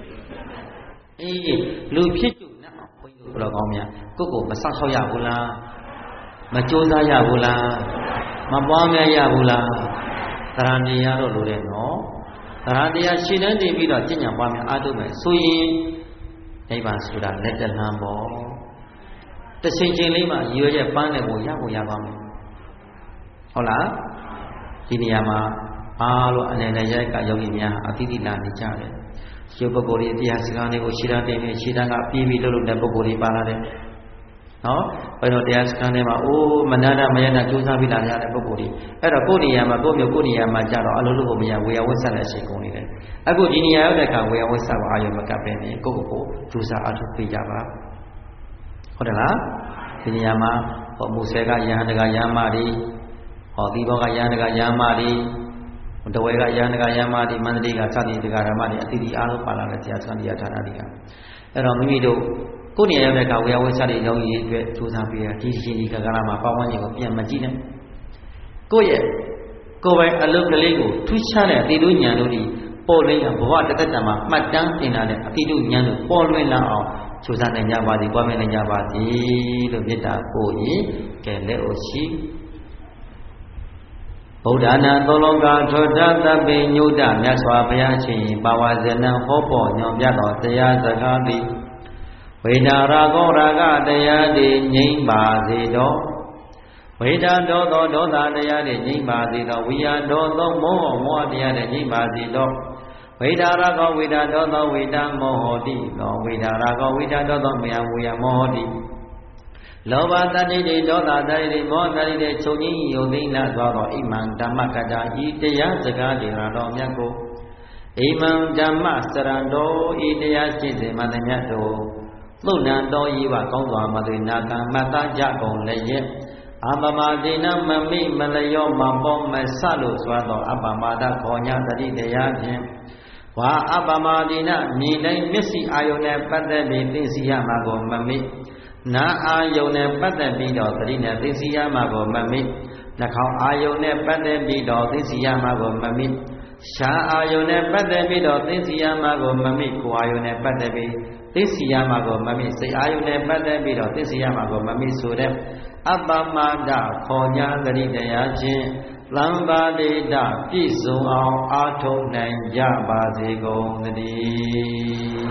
လူဖြစ်ကြုံနေအောင်ဘုန်းကြီးတို့ဘယ်လိုကောင်းများကိုယ့်ကိုမဆောက်ရှောက်ရဘူးလားမကြိုးစားရဘူးလားမပွားများရဘူးလားသရဏတရားတော့လိုတယ်နော်သရဏတရားရှင်းတန်းတည်ပြီးတော့ကျင့်ကြံပွားများအားထုတ်မယ်ဆိုရင်နိဗ္ဗာန်ဆိုတာလက်တလန်းပေါ့တချိန်ချင်းလေးမှာရွယ်ရက်ပန်းတဲ့ကိုရဖို့ရပါမယ်ဟုတ်လားဒီနေရာမှာအားလို့အနေနဲ့ရိုက်ကယောဂီများအတိတိလာနေကြတယ်ရုပ်ပုဂ္ဂိုလ်တွေတရားစကားတွေကိုရှင်းတန်းတင်ပြီးရှင်းတန်းကပြီးပြီးလှုပ်တဲ့ပုဂ္ဂိုလ်တွေပါလာတယ်နော်ဘယ်တော့တရားစကားတွေမှာအိုးမနာတာမယနာကြိုးစားပြီးလာရတဲ့ပုဂ္ဂိုလ်တွေအဲ့တော့ကိုယ်နေရာမှာကိုယ်မျိုးကိုယ်နေရာမှာကြတော့အလုံးလုံးကိုမရဝေယဝတ်ဆက်တဲ့ရှိကုန်နေတယ်အခုဒီနေရာရောက်တဲ့အခါဝေယဝတ်ဆက်ကိုအာယုံမကပ်ပဲနဲ့ကိုယ့်ကိုယ်ကြိုးစားအထုပေးကြပါဟုတ်တယ်လားဒီနေရာမှာဟောမူဆဲကယဟန်တကယဟမတွေဟောဒီဘောကယဟန်တကယဟမတွေတဝဲကယန္တကယမတိမန္တလေးကစသည်တရားဓမ္မတွေအတိအကျအားလုံးပါလာတဲ့တရားစံတရားဌာနတွေကအဲ့တော့မိမိတို့ကိုယ်နေရာရောက်တဲ့အခါဝေယဝိဆတွေရောက်ရည်အတွက်ကြိုးစားပြီးဒီရှင်ဒီကကလာမှာပတ်ဝန်းကျင်ကိုပြန်မကြည့်နဲ့ကိုယ့်ရဲ့ကိုယ်ပိုင်အလုပ်ကလေးကိုထူးခြားတဲ့အတိတုဉာဏ်တို့ဒီပေါ်လွင်ဘဝတသက်တံမှာမှတ်တမ်းတင်လာတဲ့အတိတုဉာဏ်တို့ပေါ်လွင်လာအောင်ကြိုးစားနိုင်ကြပါသည်ပွားများနိုင်ကြပါသည်လို့မေတ္တာပို့ရင်ကဲလက်အိုရှိဗုဒ္ဓနာသောလောကထောတသဗ္ဗေညုတမြတ်စွာဘုရားရှင်ပါဝါဇနံဟောပေါ်ညွန်ပြသောတရားစကားသည်ဝိဒါရာဂောရာဂတရားသည်ငြိမ့်ပါစေသောဝိဒါဒေါသောဒေါသတရားသည်ငြိမ့်ပါစေသောဝိယာဒေါသောမောဟမောဟတရားသည်ငြိမ့်ပါစေသောဝိဒါရာဂောဝိဒါဒေါသောဝိဒါမောဟတိသောဝိဒါရာဂောဝိဒါဒေါသောမယဝိယမောဟတိလောဘတတိတိဒေါသတတိတိမောဟတတိတိချုပ်ငင်းယုံသိမ့်လာသောအိမံဓမ္မကတာဤတရားစကားတွေတော်မြတ်ကိုအိမံဓမ္မစရံတော်ဤတရားရှိစေမှတည်းမြတ်တို့သုဏ္ဏတော်ဤဝကောင်းစွာမသွေနာကံမတ္တကြကုန်လည်းရဲ့အပမတိနမမိမလျောမပေါ်မဆလို့ဆိုသောအပမဒခေါ်ညာတတိတရားဖြင့်ဝါအပမတိနမြင်တိုင်းမျက်စိအာယုန်နဲ့ပတ်သက်ပြီးသိစီရမှာကိုမမိနာအာယုန်နဲ့ပတ်သက်ပြီးတော့တတိနဲ့သိစီရမှာကိုမမိနှာခေါင်းအာယုန်နဲ့ပတ်သက်ပြီးတော့သိစီရမှာကိုမမိရှားအာယုန်နဲ့ပတ်သက်ပြီးတော့သိစီရမှာကိုမမိကိုယ်အာယုန်နဲ့ပတ်သက်ပြီးသိစီရမှာကိုမမိစိတ်အာယုန်နဲ့ပတ်သက်ပြီးတော့သိစီရမှာကိုမမိဆိုတဲ့အပမဒခေါ်ညာတတိတရားဖြင့်သံပါတိတပြည့်စုံအောင်အားထုတ်နိုင်ကြပါစေကုန်သတည်း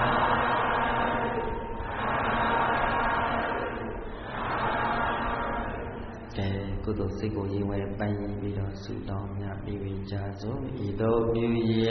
ကုသိုလ်စိတ်ကိုရင်ဝယ်ပန်းရင်ပြီးတော့ဆုတောင်းမြတ်ပြီးပြီကြစို့ဤသို့ပြုရ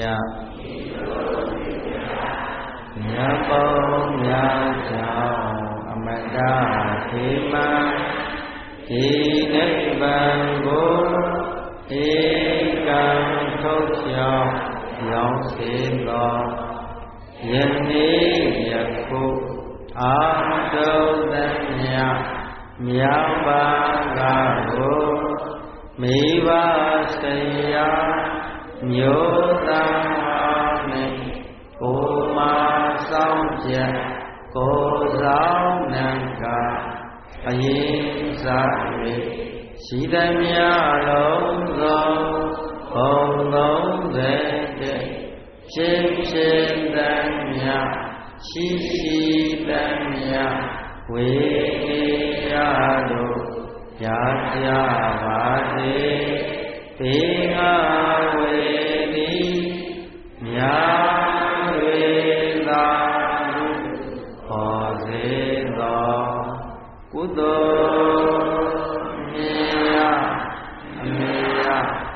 မြတ်ပေါင်းများကြောင့်အမတခေမဒီနိဗ္ဗာန်ကိုဧကံထုတ်ချောင်းရောင်းစေသောယနေ့ယခုအာတုသမြမြတ်ပါကကိုမိဘဆရာမျိုးသားနဲ့ကိုမဆောင်ချက်ကိုဆောင်နံကအရင်စား၍ရှိသမျှလုံးစုံဘုံ30တဲ့ဖြစ်ဖြစ်သမျှရှိရှိသမျှဝေရတို့ရကြပါစေဘေငါဝေတိမြာဝေသာဟောစေသောကုသိုလ်မြေယအမေယ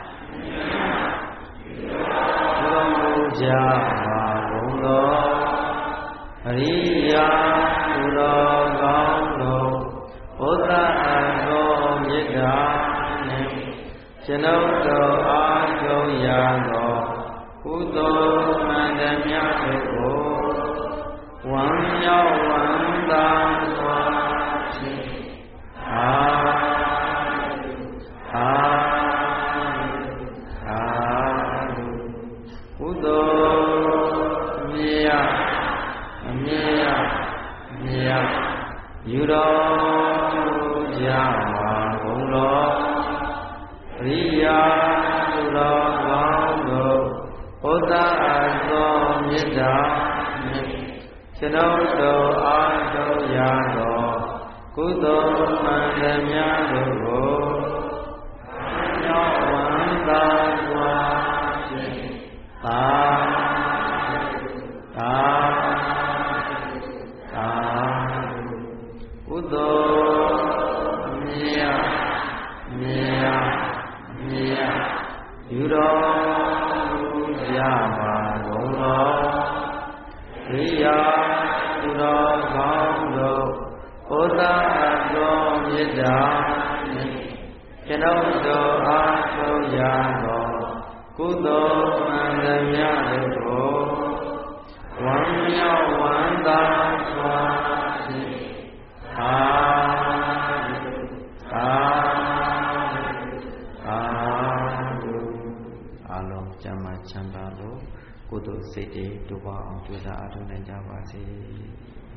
ဘုံမူကြပါဘုံတော်အရိယာသူတော်ကောင်းတို့ဘုရားအတော်မြတ်တာနှင့်ကျွန်ုပ်တို့အားထုတ်ရသောကုသိုလ်မှန်သမျှတို့ကိုဝမ်းမြောက်ဝမ်းသာစွာဖြင့်အာကုသိုလ်မြေယအမြဲမြတ်ယူတော်ကြပါဘုံတော်အရိယာသူတော်ကောင်းတို့ဘုရားအသောမေတ္တာနှင့်ကျွန်ုပ်တို့အားထုတ်ရသောကုသိုလ်မှန်သမျှတို့ကိုမြောက်ဝမ်းသာစွာဖြင့်သာကုသိုလ်မြတ်ယူတော်ကြပါဘုံတော်ရိယာသူတော်ကောင်းတို့ဘုရားအတော်မေတ္တာနှင့်ကျွန်ုပ်တို့အားထုတ်ရသောကုသိုလ်မှန်သမျှတို့ကိုဝမ်းမြောက်ဝမ်းသာစွာဖြင့်အားလုံးကျမ်းမာချမ်းသာလို့ကုသိုလ်စိတ်တွေတိုးပွားအောင်ကြိုးစားအားထုတ်နိုင်ကြပါစေ